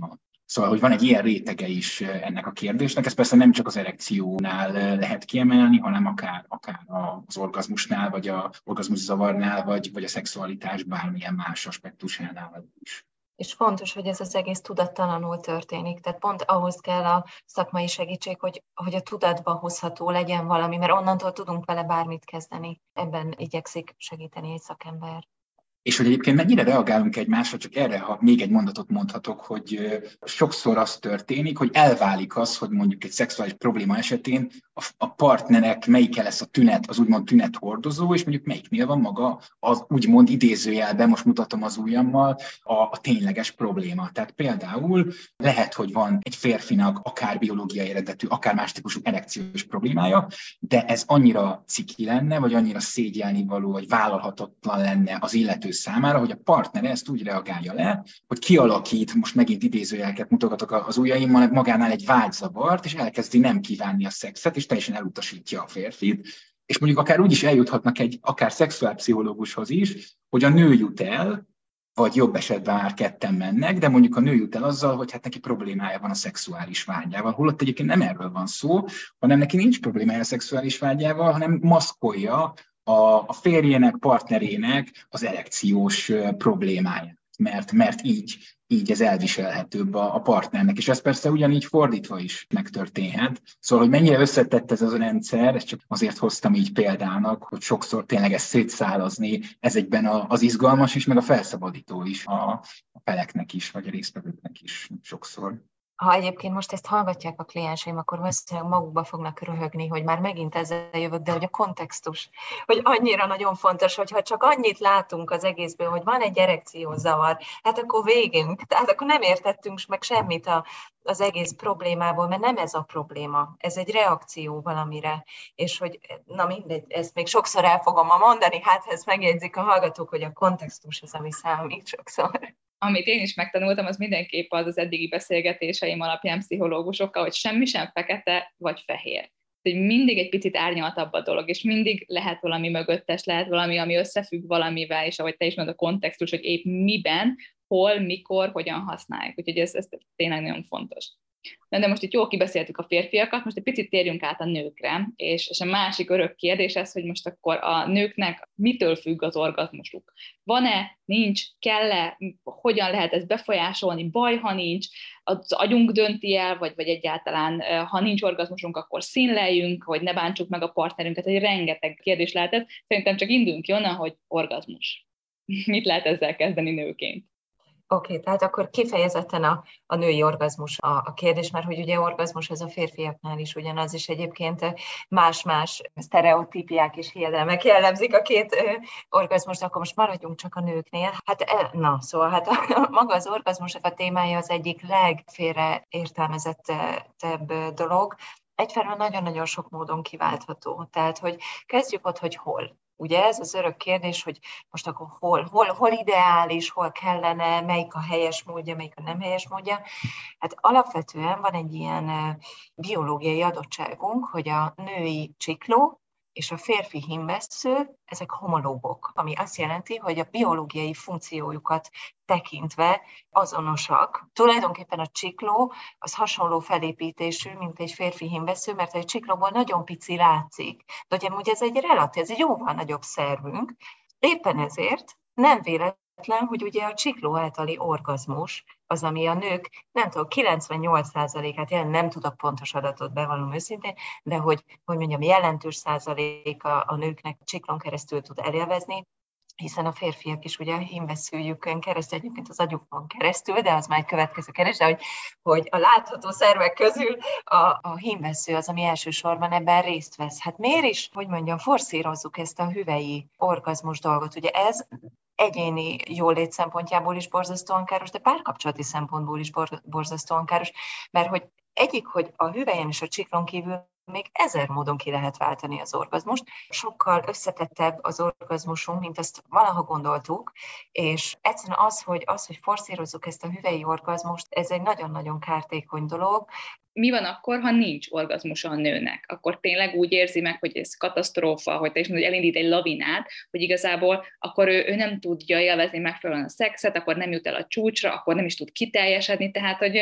Szóval, hogy van egy ilyen rétege is ennek a kérdésnek, ez persze nem csak az erekciónál lehet kiemelni, hanem akár az orgazmusnál, vagy az orgazmuszavarnál, vagy a szexualitás bármilyen más aspektusánál is. És fontos, hogy ez az egész tudattalanul történik. Tehát pont ahhoz kell a szakmai segítség, hogy a tudatba hozható legyen valami, mert onnantól tudunk vele bármit kezdeni. Ebben igyekszik segíteni egy szakember. És hogy egyébként mennyire reagálunk egymásra, csak erre, ha még egy mondatot mondhatok, hogy sokszor az történik, hogy elválik az, hogy mondjuk egy szexuális probléma esetén a partnerek melyike lesz a tünet, az úgymond tünethordozó, és mondjuk melyiknél van maga az úgymond idézőjelben, most mutatom az ujjammal, a tényleges probléma. Tehát például lehet, hogy van egy férfinak akár biológiai eredetű, akár más típusú erekciós problémája, de ez annyira ciki lenne, vagy annyira szégyelnivaló, vagy vállalhatatlan lenne az illető számára, hogy a partner ezt úgy reagálja le, hogy kialakít, most megint idézőjeleket mutogatok az ujjaimmal, magánál egy vágyzavart, és elkezdi nem kívánni a szexet, és teljesen elutasítja a férfit. És mondjuk akár úgy is eljuthatnak egy akár szexuálpszichológushoz is, hogy a nő jut el, vagy jobb esetben már ketten mennek, de mondjuk a nő jut el azzal, hogy hát neki problémája van a szexuális vágyával. Holott egyébként nem erről van szó, hanem neki nincs problémája a szexuális vágyával, hanem maszkolja a férjének, partnerének az erekciós problémáját, mert így ez elviselhetőbb a partnernek. És ez persze ugyanígy fordítva is megtörténhet. Szóval, hogy mennyire összetett ez a rendszer, ezt csak azért hoztam így példának, hogy sokszor tényleg ezt szétszálazni, ez egyben az izgalmas is, meg a felszabadító is a feleknek is, vagy a résztvevőknek is sokszor. Ha egyébként most ezt hallgatják a klienseim, akkor valószínűleg magukba fognak röhögni, hogy már megint ezzel jövök, de hogy a kontextus, hogy annyira nagyon fontos, hogyha csak annyit látunk az egészből, hogy van egy erekciózavar, hát akkor végünk, tehát akkor nem értettünk meg semmit az egész problémából, mert nem ez a probléma, ez egy reakció valamire, és hogy, na mindegy, ezt még sokszor el fogom mondani, hát ezt megjegyzik a hallgatók, hogy a kontextus az, ami számít sokszor. Amit én is megtanultam, az mindenképp az eddigi beszélgetéseim alapján pszichológusokkal, hogy semmi sem fekete vagy fehér. Hogy mindig egy picit árnyaltabb a dolog, és mindig lehet valami mögöttes, lehet valami, ami összefügg valamivel, és ahogy te is mondod, a kontextus, hogy épp miben, hol, mikor, hogyan használjuk. Úgyhogy ez tényleg nagyon fontos. De most itt jól kibeszéltük a férfiakat, most egy picit térjünk át a nőkre, és a másik örök kérdés ez, hogy most akkor a nőknek mitől függ az orgazmusuk? Van-e, nincs, kell-e, hogyan lehet ezt befolyásolni, baj, ha nincs, az agyunk dönti el, vagy egyáltalán, ha nincs orgazmusunk, akkor színleljünk, hogy ne bántsuk meg a partnerünket, hogy rengeteg kérdés lehet ez. Szerintem csak induljunk ki onnan, hogy orgazmus. Mit lehet ezzel kezdeni nőként? Oké, tehát akkor kifejezetten a női orgazmus a kérdés, mert hogy ugye orgazmus az a férfiaknál is ugyanaz, és egyébként más-más sztereotípiák és hiedelmek jellemzik a két orgazmust, akkor most maradjunk csak a nőknél. Szóval maga az orgazmusnak a témája az egyik legfélre értelmezettebb dolog. Egyfelől nagyon-nagyon sok módon kiváltható. Tehát, hogy kezdjük ott, hogy hol. Ugye ez az örök kérdés, hogy most akkor hol ideális, hol kellene, melyik a helyes módja, melyik a nem helyes módja. Hát alapvetően van egy ilyen biológiai adottságunk, hogy a női csikló és a férfi hímvessző, ezek homológok, ami azt jelenti, hogy a biológiai funkciójukat tekintve azonosak. Tulajdonképpen a csikló az hasonló felépítésű, mint egy férfi hímvessző, mert egy csiklóból nagyon pici látszik. De ugye amúgy ez egy jóval nagyobb szervünk. Éppen ezért nem véletlen, hogy ugye a csikló általi orgazmus az, ami a nők, nem tudom, 98%-át, nem tudok pontos adatot, bevallom őszintén, de hogy mondjam, jelentős százaléka a nőknek csiklón keresztül tud elélvezni, hiszen a férfiak is ugye a hímvesszőjükön keresztül, egyébként az agyukon keresztül, de az már egy következő kérdés, de hogy a látható szervek közül a hímvessző az, ami elsősorban ebben részt vesz. Hát miért is, forszírozzuk ezt a hüvei orgazmus dolgot? Ugye ez egyéni jólét szempontjából is borzasztóan káros, de párkapcsolati szempontból is borzasztóan káros, mert hogy hogy a hüvelyen és a csiklón kívül még 1000 módon ki lehet váltani az orgazmust. Sokkal összetettebb az orgazmusunk, mint azt valaha gondoltuk, és egyszerűen az, hogy forszírozzuk ezt a hüvei orgazmust, ez egy nagyon-nagyon kártékony dolog. Mi van akkor, ha nincs orgazmusa a nőnek? Akkor tényleg úgy érzi meg, hogy ez katasztrófa, hogy te is mondod, hogy elindít egy lavinát, hogy igazából akkor ő nem tudja élvezni megfelelően a szexet, akkor nem jut el a csúcsra, akkor nem is tud kiteljesedni, tehát hogy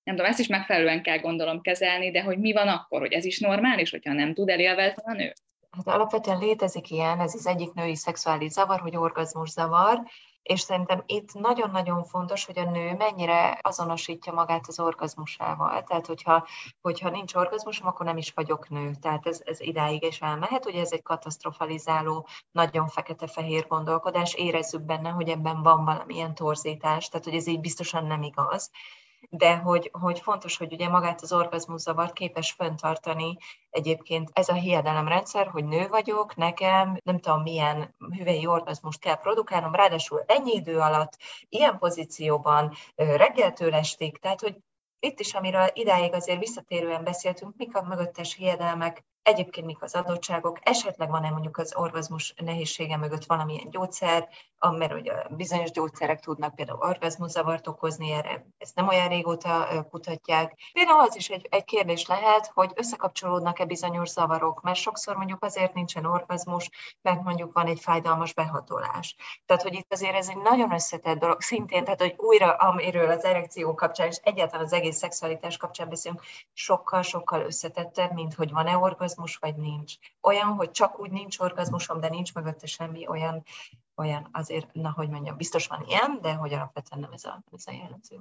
nem tudom, ezt is megfelelően kell gondolom kezelni, de hogy mi van akkor, hogy ez is normális, hogyha nem tud elélvezni a nő? Hát alapvetően létezik ilyen, ez az egyik női szexuális zavar, hogy orgazmus zavar, és szerintem itt nagyon-nagyon fontos, hogy a nő mennyire azonosítja magát az orgazmusával. Tehát, hogyha nincs orgazmusom, akkor nem is vagyok nő. Tehát ez idáig is elmehet. Ugye ez egy katasztrofalizáló, nagyon fekete-fehér gondolkodás. Érezzük benne, hogy ebben van valamilyen torzítás, tehát hogy ez így biztosan nem igaz. De hogy fontos, hogy ugye magát az orgazmuszavart képes fenntartani egyébként ez a hiedelemrendszer, hogy nő vagyok, nekem nem tudom milyen hüvely orgazmust kell produkálnom, ráadásul ennyi idő alatt, ilyen pozícióban, reggeltől estig, tehát hogy itt is, amiről idáig azért visszatérően beszéltünk, mik a mögöttes hiedelmek, egyébként mik az adottságok, esetleg van-e mondjuk az orgazmus nehézsége mögött valamilyen gyógyszer, mert ugye bizonyos gyógyszerek tudnak például orgazmuszavart okozni, erre ezt nem olyan régóta kutatják. Például az is egy kérdés lehet, hogy összekapcsolódnak-e bizonyos zavarok, mert sokszor mondjuk azért nincsen orgazmus, mert mondjuk van egy fájdalmas behatolás. Tehát, hogy itt azért ez egy nagyon összetett dolog, szintén, tehát, hogy újra, amiről az erekció kapcsán, és egyáltalán az egész szexualitás kapcsán beszélünk, sokkal-sokkal összetettebb, mint hogy van-e orgazmus, vagy nincs. Olyan, hogy csak úgy nincs orgazmusom, de nincs mögötte semmi, olyan azért, hogy mondjam, biztos van ilyen, de hogy alapvetően nem ez a jellemző.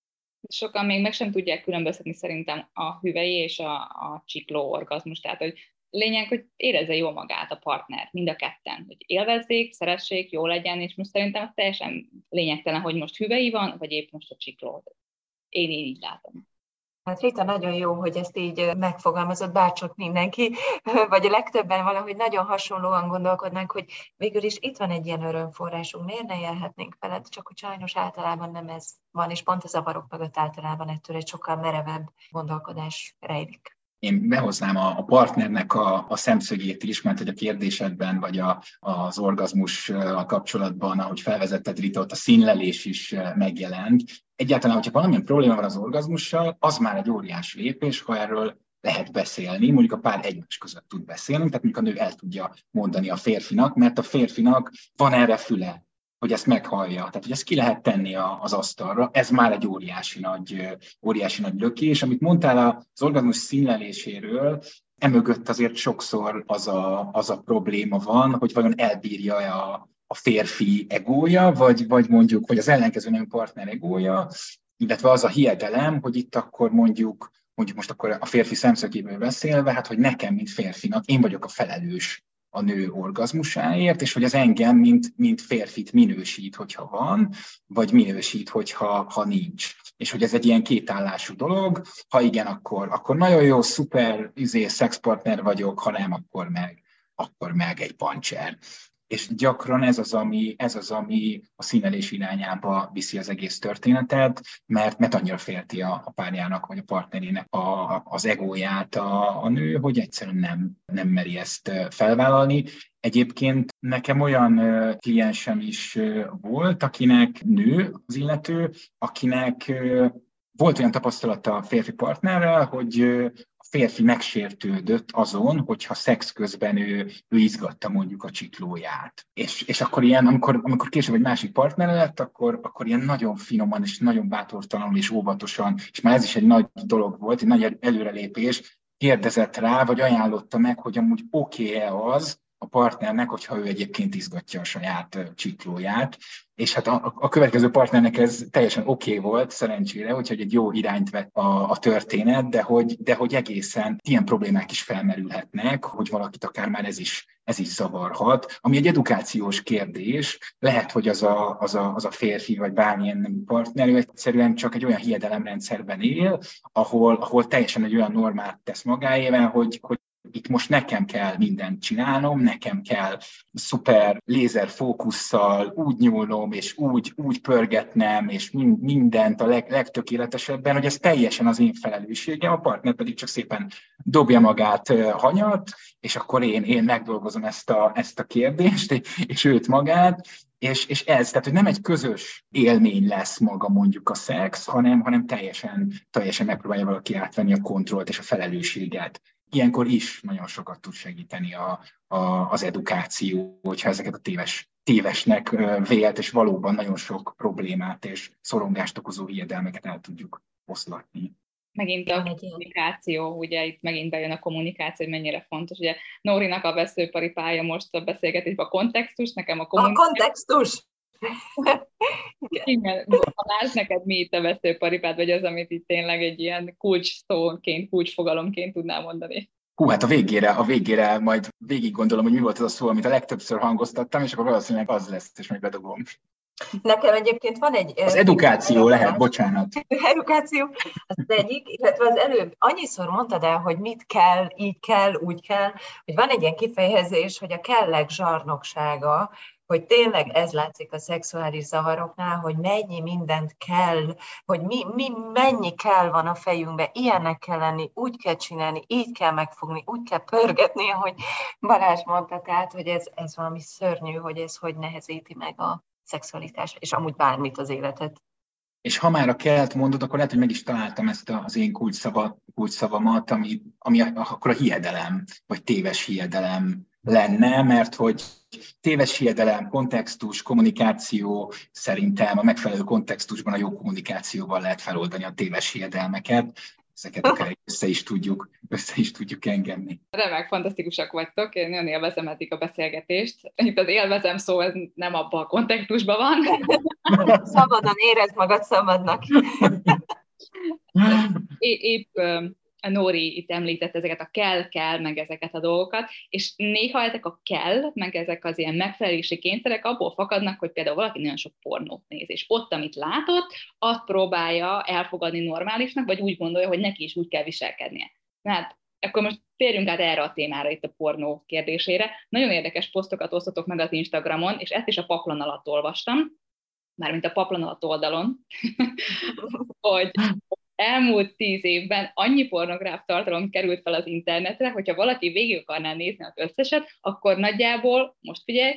Sokan még meg sem tudják különböztetni szerintem a hüvely és a csikló orgazmus. Tehát, hogy lényeg, hogy érezze jól magát a partner, mind a ketten. Hogy élvezzék, szeressék, jó legyen, és most szerintem teljesen lényegtelen, hogy most hüvei van, vagy épp most a csikló. Én így látom. Hát Rita, nagyon jó, hogy ezt így megfogalmazott, bárcsak mindenki, vagy a legtöbben valahogy nagyon hasonlóan gondolkodnánk, hogy végül is itt van egy ilyen örömforrásunk, miért ne élhetnénk vele, csak hogy sajnos általában nem ez van, és pont a zavarok mögött általában ettől egy sokkal merevebb gondolkodás rejlik. Én behoznám a partnernek a szemszögét is, mert hogy a kérdésedben, vagy az orgazmussal kapcsolatban, ahogy felvezetted, Rita, ott a színlelés is megjelent. Egyáltalán, hogyha valamilyen probléma van az orgazmussal, az már egy óriási lépés, ha erről lehet beszélni, mondjuk a pár egymás között tud beszélni, tehát mondjuk a nő el tudja mondani a férfinak, mert a férfinak van erre füle, hogy ezt meghallja. Tehát, hogy ezt ki lehet tenni az asztalra, ez már egy óriási nagy lökés. Amit mondtál az orgazmus színleléséről, emögött azért sokszor az a probléma van, hogy vajon elbírja a férfi egója, vagy mondjuk, vagy az ellenkező nemű partner egója, illetve az a hiedelem, hogy itt akkor mondjuk most akkor a férfi szemszögéből beszélve, hát hogy nekem, mint férfinak, én vagyok a felelős a nő orgazmusáért, és hogy az engem, mint férfit minősít, hogyha van, vagy minősít, hogyha nincs. És hogy ez egy ilyen kétállású dolog, ha igen, akkor nagyon jó, szuper, szexpartner vagyok, ha nem, akkor meg egy pancser. És gyakran ez az, ami a színlelés irányába viszi az egész történetet, mert annyira félti a párjának vagy a partnerének az egóját a nő, hogy egyszerűen nem meri ezt felvállalni. Egyébként nekem olyan kliensem is volt, akinek nő az illető, akinek volt olyan tapasztalata a férfi partnerrel, hogy a férfi megsértődött azon, hogyha szex közben ő izgatta mondjuk a csiklóját. És akkor ilyen, amikor később egy másik partner lett, akkor ilyen nagyon finoman és nagyon bátortalanul és óvatosan, és már ez is egy nagy dolog volt, egy nagy előrelépés, kérdezett rá, vagy ajánlotta meg, hogy amúgy oké-e az a partnernek, hogyha ő egyébként izgatja a saját csiklóját. És hát a következő partnernek ez teljesen oké volt, szerencsére, úgyhogy egy jó irányt vett a történet, de hogy egészen ilyen problémák is felmerülhetnek, hogy valakit akár már ez is zavarhat, ami egy edukációs kérdés. Lehet, hogy az a férfi, vagy bármilyen nemű partner, ő egyszerűen csak egy olyan hiedelemrendszerben él, ahol teljesen egy olyan normát tesz magáével, hogy itt most nekem kell mindent csinálnom, nekem kell szuper lézerfókusszal úgy nyúlnom, és úgy pörgetnem, és mindent a legtökéletesebben, hogy ez teljesen az én felelősségem, a partner pedig csak szépen dobja magát hanyat, és akkor én megdolgozom ezt a kérdést, és őt magát, és ez, tehát hogy nem egy közös élmény lesz maga mondjuk a szex, hanem teljesen megpróbálja valaki átvenni a kontrollt és a felelősséget. Ilyenkor is nagyon sokat tud segíteni az edukáció, hogyha ezeket a tévesnek vélt, és valóban nagyon sok problémát és szorongást okozó hiedelmeket el tudjuk oszlatni. Megint a kommunikáció, ugye itt megint bejön a kommunikáció, hogy mennyire fontos. Ugye Nórinak a veszőparipája most a beszélgetésben a kontextus, nekem a kommunikáció. A kontextus! Igen, Balázs, neked mi itt a veszőparipád, vagy az, amit itt tényleg egy ilyen kulcsszóként, kulcsfogalomként tudnál mondani? Hát a végére majd végig gondolom, hogy mi volt az a szó, amit a legtöbbször hangoztattam, és akkor valószínűleg az lesz, és majd bedobom. Nekem egyébként van egy... Az edukáció lehet, bocsánat. Edukáció, az egyik, illetve az előbb annyiszor mondtad el, hogy mit kell, így kell, úgy kell, hogy van egy ilyen kifejezés, hogy a kellek zsarnoksága, hogy tényleg ez látszik a szexuális zavaroknál, hogy mennyi mindent kell, hogy mennyi kell van a fejünkbe, ilyennek kell lenni, úgy kell csinálni, így kell megfogni, úgy kell pörgetni, ahogy Balázs mondta, tehát, hogy ez valami szörnyű, hogy ez hogy nehezíti meg a szexualitás, és amúgy bármit az életet. És ha már a kelt mondod, akkor lehet, hogy meg is találtam ezt az én kulcsszavamat, ami akkor a hiedelem, vagy téves hiedelem lenne, mert hogy téves hiedelem, kontextus, kommunikáció, szerintem a megfelelő kontextusban a jó kommunikációval lehet feloldani a téves hiedelmeket. Ezeket akár össze is tudjuk engedni. Remek, fantasztikusak vagytok, én nagyon élvezem eddig a beszélgetést. Itt az élvezem szó, ez nem abban a kontextusban van. Szabadon érezd magad szabadnak. Épp a Nóri itt említett ezeket a kell, meg ezeket a dolgokat, és néha ezek a kell, meg ezek az ilyen megfelelési kényszerek abból fakadnak, hogy például valaki nagyon sok pornót néz, és ott, amit látott, azt próbálja elfogadni normálisnak, vagy úgy gondolja, hogy neki is úgy kell viselkednie. Hát akkor most térjünk át erre a témára, itt a pornó kérdésére. Nagyon érdekes posztokat osztotok meg az Instagramon, és ezt is a Paplan alatt olvastam, mármint a Paplan alatt oldalon, hogy elmúlt 10 évben annyi pornográf tartalom került fel az internetre, hogyha valaki végig akarná nézni az összeset, akkor nagyjából, most figyelj,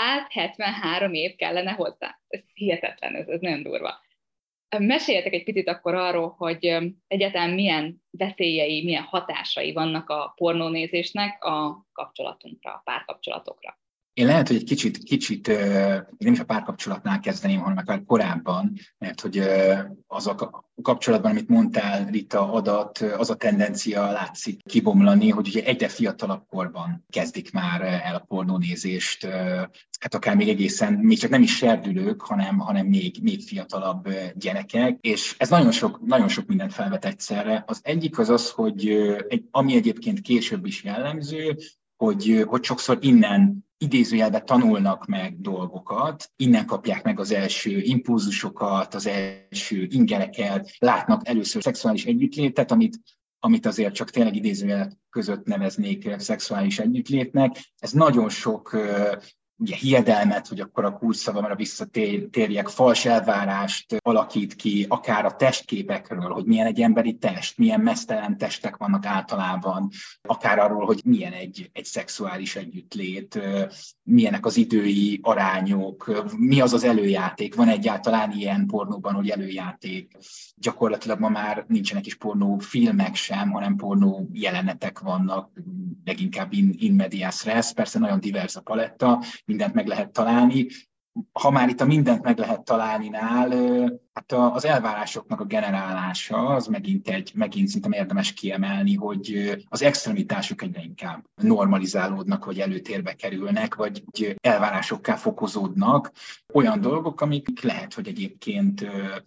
173 év kellene hozzá. Ez hihetetlen, ez nagyon durva. Meséljetek egy picit akkor arról, hogy egyáltalán milyen veszélyei, milyen hatásai vannak a pornónézésnek a kapcsolatunkra, a párkapcsolatokra. Én lehet, hogy egy kicsit nem is a párkapcsolatnál kezdeném, hanem akár korábban, mert hogy az a kapcsolatban, amit mondtál, Rita, adat, az a tendencia látszik kibomlani, hogy ugye egyre fiatalabb korban kezdik már el a pornónézést, hát akár még egészen, még csak nem is serdülők, hanem még fiatalabb gyerekek, és ez nagyon sok mindent felvet egyszerre. Az egyik az, hogy ami egyébként később is jellemző, hogy sokszor innen idézőjelben tanulnak meg dolgokat, innen kapják meg az első impulzusokat, az első ingereket, látnak először szexuális együttlétet, amit azért csak tényleg idézőjelek között neveznék szexuális együttlétnek. Ez nagyon sok ugye hiedelmet, hogy akkor a kulcsszavamra visszatérjek, fals elvárást alakít ki, akár a testképekről, hogy milyen egy emberi test, milyen meztelen testek vannak általában, akár arról, hogy milyen egy szexuális együttlét, milyenek az idői arányok, mi az az előjáték, van egyáltalán ilyen pornóban, hogy előjáték. Gyakorlatilag ma már nincsenek is pornófilmek sem, hanem pornó jelenetek vannak, leginkább in medias res, persze nagyon divers a paletta, mindent meg lehet találni. Ha már itt a mindent meg lehet találninál, hát az elvárásoknak a generálása, az megint szerintem érdemes kiemelni, hogy az extremitások egyre inkább normalizálódnak, vagy előtérbe kerülnek, vagy elvárásokká fokozódnak. Olyan dolgok, amik lehet, hogy egyébként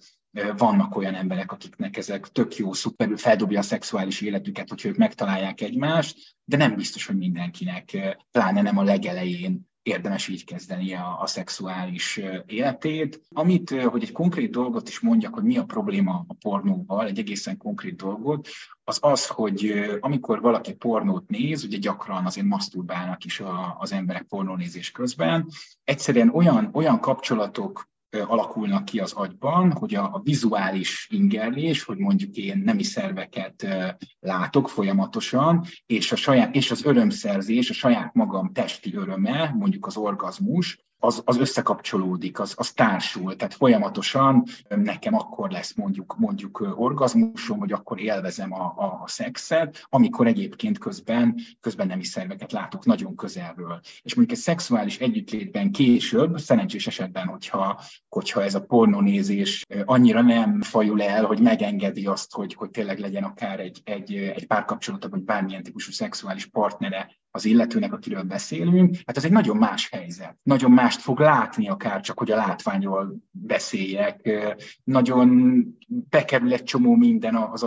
vannak olyan emberek, akiknek ezek tök jó, szuperül feldobja a szexuális életüket, hogy ők megtalálják egymást, de nem biztos, hogy mindenkinek, pláne nem a legelején érdemes így kezdeni a szexuális életét. Hogy egy konkrét dolgot is mondjak, hogy mi a probléma a pornóval, egy egészen konkrét dolgot, az, hogy amikor valaki pornót néz, ugye gyakran azért maszturbálnak is az emberek pornónézés közben, egyszerűen olyan kapcsolatok alakulnak ki az agyban, hogy a vizuális ingerlés, hogy mondjuk én nemi szerveket látok folyamatosan, és az örömszerzés, a saját magam testi öröme, mondjuk az orgazmus, az összekapcsolódik, az társul, tehát folyamatosan nekem akkor lesz mondjuk orgazmusom, vagy akkor élvezem a szexet, amikor egyébként közben nemi szerveket látok nagyon közelről. És mondjuk egy szexuális együttlétben később, szerencsés esetben, hogyha ez a pornónézés annyira nem fajul el, hogy megengedi azt, hogy tényleg legyen akár egy párkapcsolata, vagy bármilyen típusú szexuális partnere az illetőnek, akiről beszélünk, hát ez egy nagyon más helyzet. Nagyon mást fog látni, akár csak, hogy a látványról beszéljek. Nagyon bekerül egy csomó minden az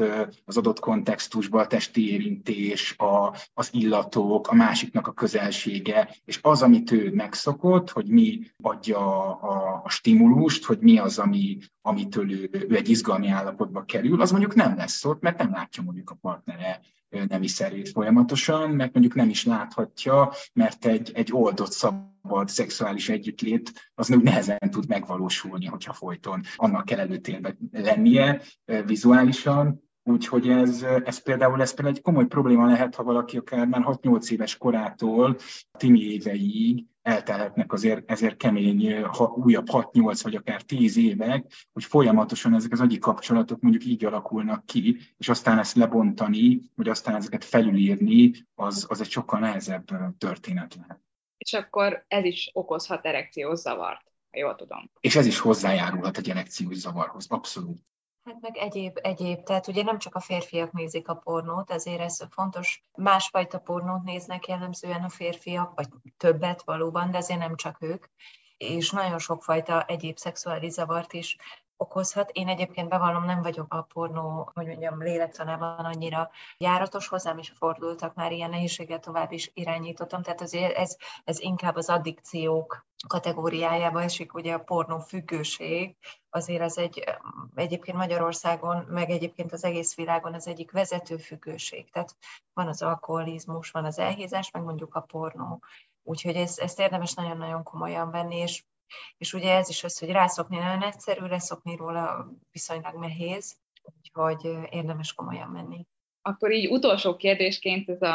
adott kontextusba, a testi érintés, az illatok, a másiknak a közelsége, és az, amit ő megszokott, hogy mi adja a stimulust, hogy mi az, amitől ő egy izgalmi állapotba kerül, az mondjuk nem lesz ott, mert nem látja mondjuk a partnere nemi szervét folyamatosan, mert mondjuk nem is láthatja, mert egy oldott, szabad szexuális együttlét az úgy nehezen tud megvalósulni, hogyha folyton annak kell előtérben lennie vizuálisan. Úgyhogy ez például egy komoly probléma lehet, ha valaki akár már 6-8 éves korától tini éveig eltelhetnek azért ezért kemény, újabb 6-8 vagy akár 10 évek, hogy folyamatosan ezek az agyi kapcsolatok mondjuk így alakulnak ki, és aztán ezt lebontani, vagy aztán ezeket felülírni, az egy sokkal nehezebb történet lehet. És akkor ez is okozhat erekciós zavart, ha jól tudom. És ez is hozzájárulhat egy erekciós zavarhoz, abszolút. Hát meg egyéb, tehát ugye nem csak a férfiak nézik a pornót, ezért ez fontos. Másfajta pornót néznek jellemzően a férfiak, vagy többet valóban, de azért nem csak ők. És nagyon sokfajta egyéb szexuális zavart is okozhat. Én egyébként bevallom, nem vagyok a pornó, hogy mondjam, lélektanában annyira járatos, hozzám is fordultak már ilyen nehézséggel, tovább is irányítottam, tehát azért ez inkább az addikciók kategóriájába esik, ugye a pornófüggőség, azért ez egyébként Magyarországon, meg egyébként az egész világon az egyik vezető függőség, tehát van az alkoholizmus, van az elhízás, meg mondjuk a pornó. Úgyhogy ezt érdemes nagyon-nagyon komolyan venni, és ugye ez is az, hogy rászokni nagyon egyszerű, leszokni róla viszonylag nehéz, úgyhogy érdemes komolyan menni. Akkor így utolsó kérdésként ez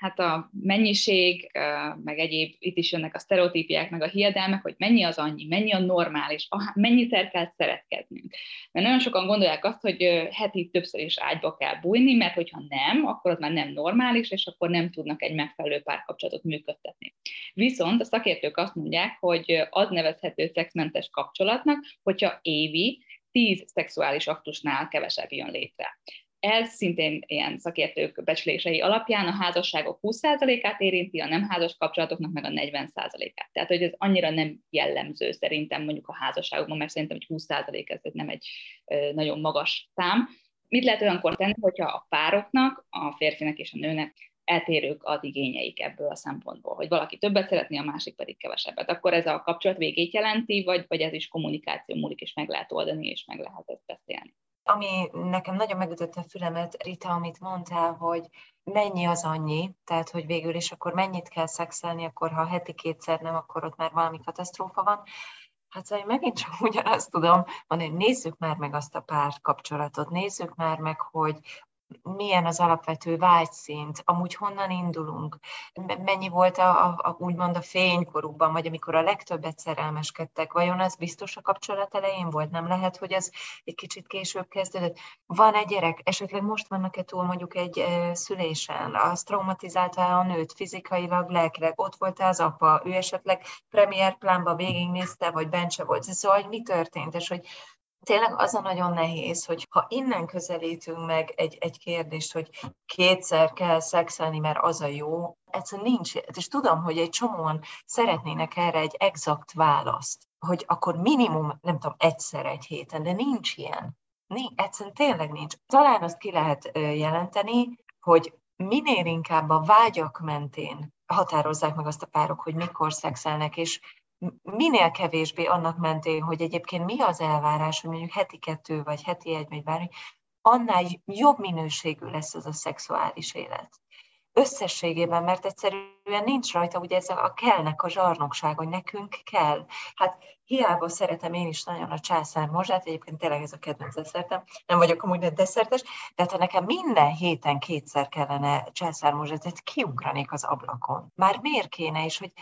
a mennyiség, meg egyéb, itt is jönnek a sztereotípiák, meg a hiedelmek, hogy mennyi az annyi, mennyi a normális, mennyiszer kell szeretkeznünk. Mert nagyon sokan gondolják azt, hogy heti többször is ágyba kell bújni, mert hogyha nem, akkor az már nem normális, és akkor nem tudnak egy megfelelő párkapcsolatot működtetni. Viszont a szakértők azt mondják, hogy az nevezhető szexmentes kapcsolatnak, hogyha évi 10 szexuális aktusnál kevesebb jön létre. Ez szintén ilyen szakértők becslései alapján a házasságok 20%-át érinti, a nem házas kapcsolatoknak meg a 40%-át. Tehát, hogy ez annyira nem jellemző szerintem mondjuk a házasságokban, mert szerintem, hogy 20% ez nem egy nagyon magas szám. Mit lehet olyankor tenni, hogyha a pároknak, a férfinek és a nőnek eltérők az igényeik ebből a szempontból, hogy valaki többet szeretné, a másik pedig kevesebbet. Akkor ez a kapcsolat végét jelenti, vagy ez is kommunikáció múlik, és meg lehet oldani, és meg lehet ezt beszélni? Ami nekem nagyon megütötte a fülemet, Rita, amit mondtál, hogy mennyi az annyi, tehát hogy végül is akkor mennyit kell szexelni, akkor ha heti 2-szer nem, akkor ott már valami katasztrófa van. Hát szóval megint csak ugyanazt tudom mondani, hogy nézzük már meg azt a párkapcsolatot, nézzük már meg, hogy milyen az alapvető vágyszint, amúgy honnan indulunk, mennyi volt úgymond a fénykorukban, vagy amikor a legtöbbet szerelmeskedtek, vajon az biztos a kapcsolat elején volt, nem lehet, hogy ez egy kicsit később kezdődött. Van egy gyerek, esetleg most vannak-e túl mondjuk egy szülésen, az traumatizálta a nőt fizikailag, lelkileg, ott volt-e az apa, ő esetleg premier plánba végignézte, vagy bent se volt, szóval hogy mi történt, és hogy tényleg az a nagyon nehéz, hogy ha innen közelítünk meg egy kérdést, hogy 2-szer kell szexelni, mert az a jó, egyszerűen nincs, és tudom, hogy egy csomóan szeretnének erre egy exakt választ, hogy akkor minimum, nem tudom, 1-szer egy héten, de nincs ilyen. Egyszerűen tényleg nincs. Talán azt ki lehet jelenteni, hogy minél inkább a vágyak mentén határozzák meg azt a párok, hogy mikor szexelnek, és minél kevésbé annak mentén, hogy egyébként mi az elvárás, hogy mondjuk heti 2 vagy heti 1 vagy bármi, annál jobb minőségű lesz az a szexuális élet. Összességében, mert egyszerűen nincs rajta ugye ez a kellnek a zsarnokság, hogy nekünk kell. Hát hiába szeretem én is nagyon a császármozsát, egyébként tényleg ez a kedvenc desszertem, nem vagyok amúgy egy desszertes, de ha nekem minden héten 2-szer kellene császármozsát, tehát kiugranék az ablakon. Már miért kéne is, hogy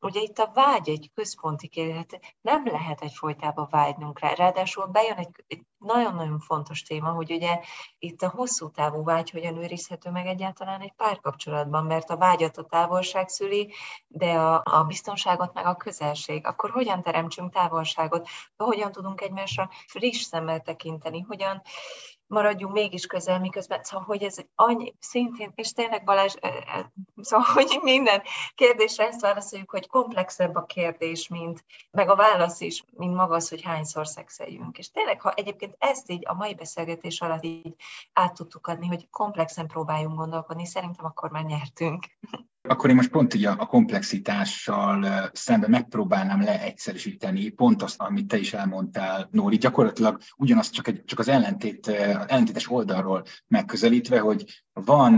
ugye itt a vágy egy központi kérdés, nem lehet egyfolytában vágynunk rá. Ráadásul bejön egy nagyon-nagyon fontos téma, hogy ugye itt a hosszú távú vágy hogyan őrizhető meg egyáltalán egy párkapcsolatban, mert a vágyat a távolság szüli, de a biztonságot meg a közelség. Akkor hogyan teremtsünk távolságot? Hogyan tudunk egymásra friss szemmel tekinteni? Hogyan maradjunk mégis közel, miközben, szóval, hogy ez annyi, szintén, és tényleg Balázs, szóval, hogy minden kérdésre ezt válaszoljuk, hogy komplexebb a kérdés, meg a válasz is, mint maga az, hogy hányszor szexeljünk. És tényleg, ha egyébként ezt így a mai beszélgetés alatt így át tudtuk adni, hogy komplexen próbáljunk gondolkodni, szerintem akkor már nyertünk. Akkor én most pont ugye a komplexitással szemben megpróbálnám leegyszerűsíteni pont azt, amit te is elmondtál, Nóri, gyakorlatilag ugyanazt csak az ellentétes oldalról megközelítve, hogy van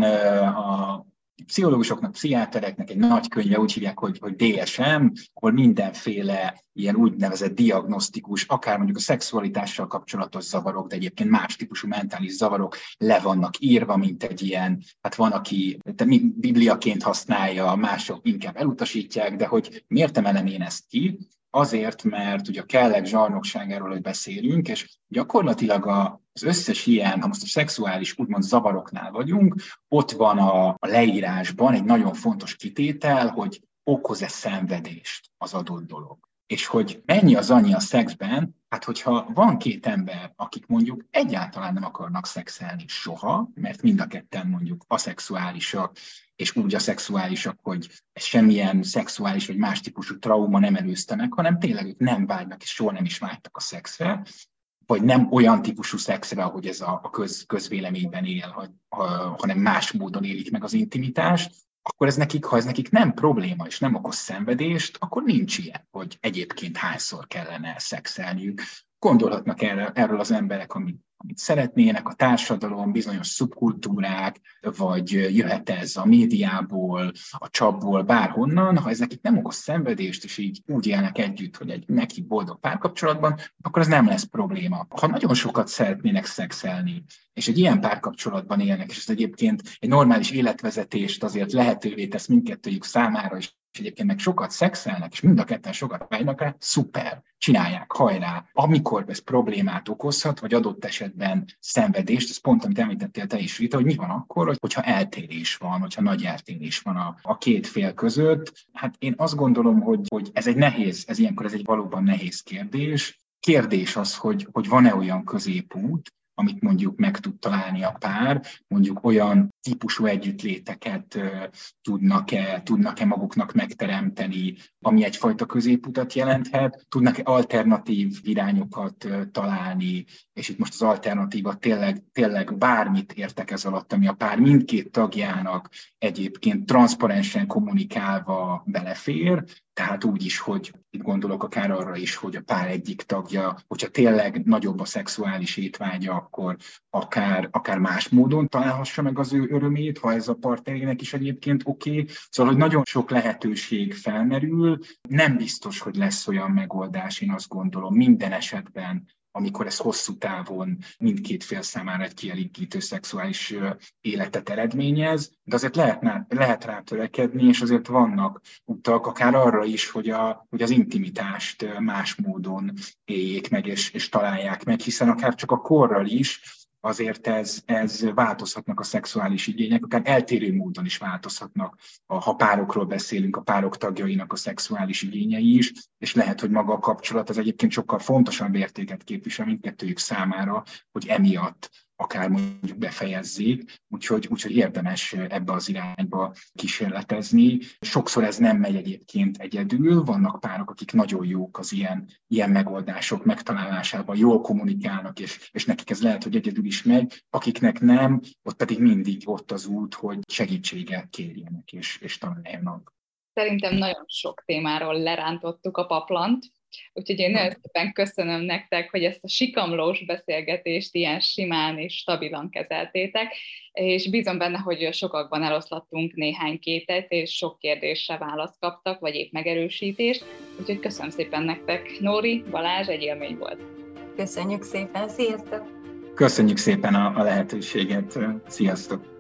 a pszichológusoknak, pszichiátereknek egy nagy könyve, úgy hívják, hogy DSM, ahol mindenféle ilyen úgynevezett diagnosztikus, akár mondjuk a szexualitással kapcsolatos zavarok, de egyébként más típusú mentális zavarok le vannak írva, mint egy ilyen, hát van, aki bibliaként használja, mások inkább elutasítják, de hogy miért emelem én ezt ki? Azért, mert ugye a kellek zsarnokságáról, hogy beszélünk, és gyakorlatilag az összes ilyen, ha most a szexuális úgymond zavaroknál vagyunk, ott van a leírásban egy nagyon fontos kitétel, hogy okoz-e szenvedést az adott dolog. És hogy mennyi az annyi a szexben, hát hogyha van két ember, akik mondjuk egyáltalán nem akarnak szexelni soha, mert mind a ketten mondjuk aszexuálisak, és úgy aszexuálisak, hogy semmilyen szexuális vagy más típusú trauma nem előzte meg, hanem tényleg ők nem vágynak, és soha nem is vágytak a szexre, vagy nem olyan típusú szexre, ahogy ez a közvéleményben él, hanem más módon élik meg az intimitást, akkor ha ez nekik nem probléma és nem okoz szenvedést, akkor nincs ilyen, hogy egyébként hányszor kellene szexelniük. Gondolhatnak erről az emberek, amit szeretnének, a társadalom, bizonyos szubkultúrák, vagy jöhet ez a médiából, a csapból, bárhonnan, ha ez nekik nem okoz szenvedést, és így úgy élnek együtt, hogy egy neki boldog párkapcsolatban, akkor az nem lesz probléma. Ha nagyon sokat szeretnének szexelni, és egy ilyen párkapcsolatban élnek, és ez egyébként egy normális életvezetést azért lehetővé tesz mindkettőjük számára, és egyébként meg sokat szexelnek, és mind a ketten sokat vágynak rá, szuper, csinálják, hajrá. Amikor ez problémát okozhat, vagy adott esetben szenvedést, ez pont, amit említettél te is, Rita, hogy mi van akkor, hogyha eltérés van, hogyha nagy eltérés van a két fél között. Hát én azt gondolom, hogy ez egy nehéz, ilyenkor ez egy valóban nehéz kérdés. Kérdés az, hogy van-e olyan középút, amit mondjuk meg tud találni a pár, mondjuk olyan típusú együttléteket tudnak-e maguknak megteremteni, ami egyfajta középutat jelenthet, tudnak-e alternatív irányokat találni, és itt most az alternatíva tényleg bármit értek ez alatt, ami a pár mindkét tagjának egyébként transzparensen kommunikálva belefér, tehát úgy is, hogy itt gondolok akár arra is, hogy a pár egyik tagja, hogyha tényleg nagyobb a szexuális étvágya, akkor akár más módon találhassa meg az ő örömét, ha ez a partnerének is egyébként oké. Szóval, hogy nagyon sok lehetőség felmerül, nem biztos, hogy lesz olyan megoldás, én azt gondolom, minden esetben, amikor ez hosszú távon mindkét fél számára egy kielégítő szexuális életet eredményez, de azért lehet rá törekedni, és azért vannak utak akár arra is, hogy az intimitást más módon éljék meg, és találják meg, hiszen akár csak a korral is, azért ez változhatnak a szexuális igények, akár eltérő módon is változhatnak, ha párokról beszélünk, a párok tagjainak a szexuális igényei is, és lehet, hogy maga a kapcsolat az egyébként sokkal fontosabb értéket képvisel mindkettőjük számára, hogy emiatt akár mondjuk befejezzék, úgyhogy érdemes ebbe az irányba kísérletezni. Sokszor ez nem megy egyébként egyedül, vannak párok, akik nagyon jók az ilyen megoldások megtalálásában, jól kommunikálnak, és nekik ez lehet, hogy egyedül is megy, akiknek nem, ott pedig mindig ott az út, hogy segítséget kérjenek és találjanak. Szerintem nagyon sok témáról lerántottuk a paplant, úgyhogy én nagyon szépen köszönöm nektek, hogy ezt a sikamlós beszélgetést ilyen simán és stabilan kezeltétek, és bízom benne, hogy sokakban eloszlattunk néhány kétet, és sok kérdésre választ kaptak, vagy épp megerősítést, úgyhogy köszönöm szépen nektek. Nóri, Balázs, egy élmény volt. Köszönjük szépen, sziasztok! Köszönjük szépen a lehetőséget, sziasztok!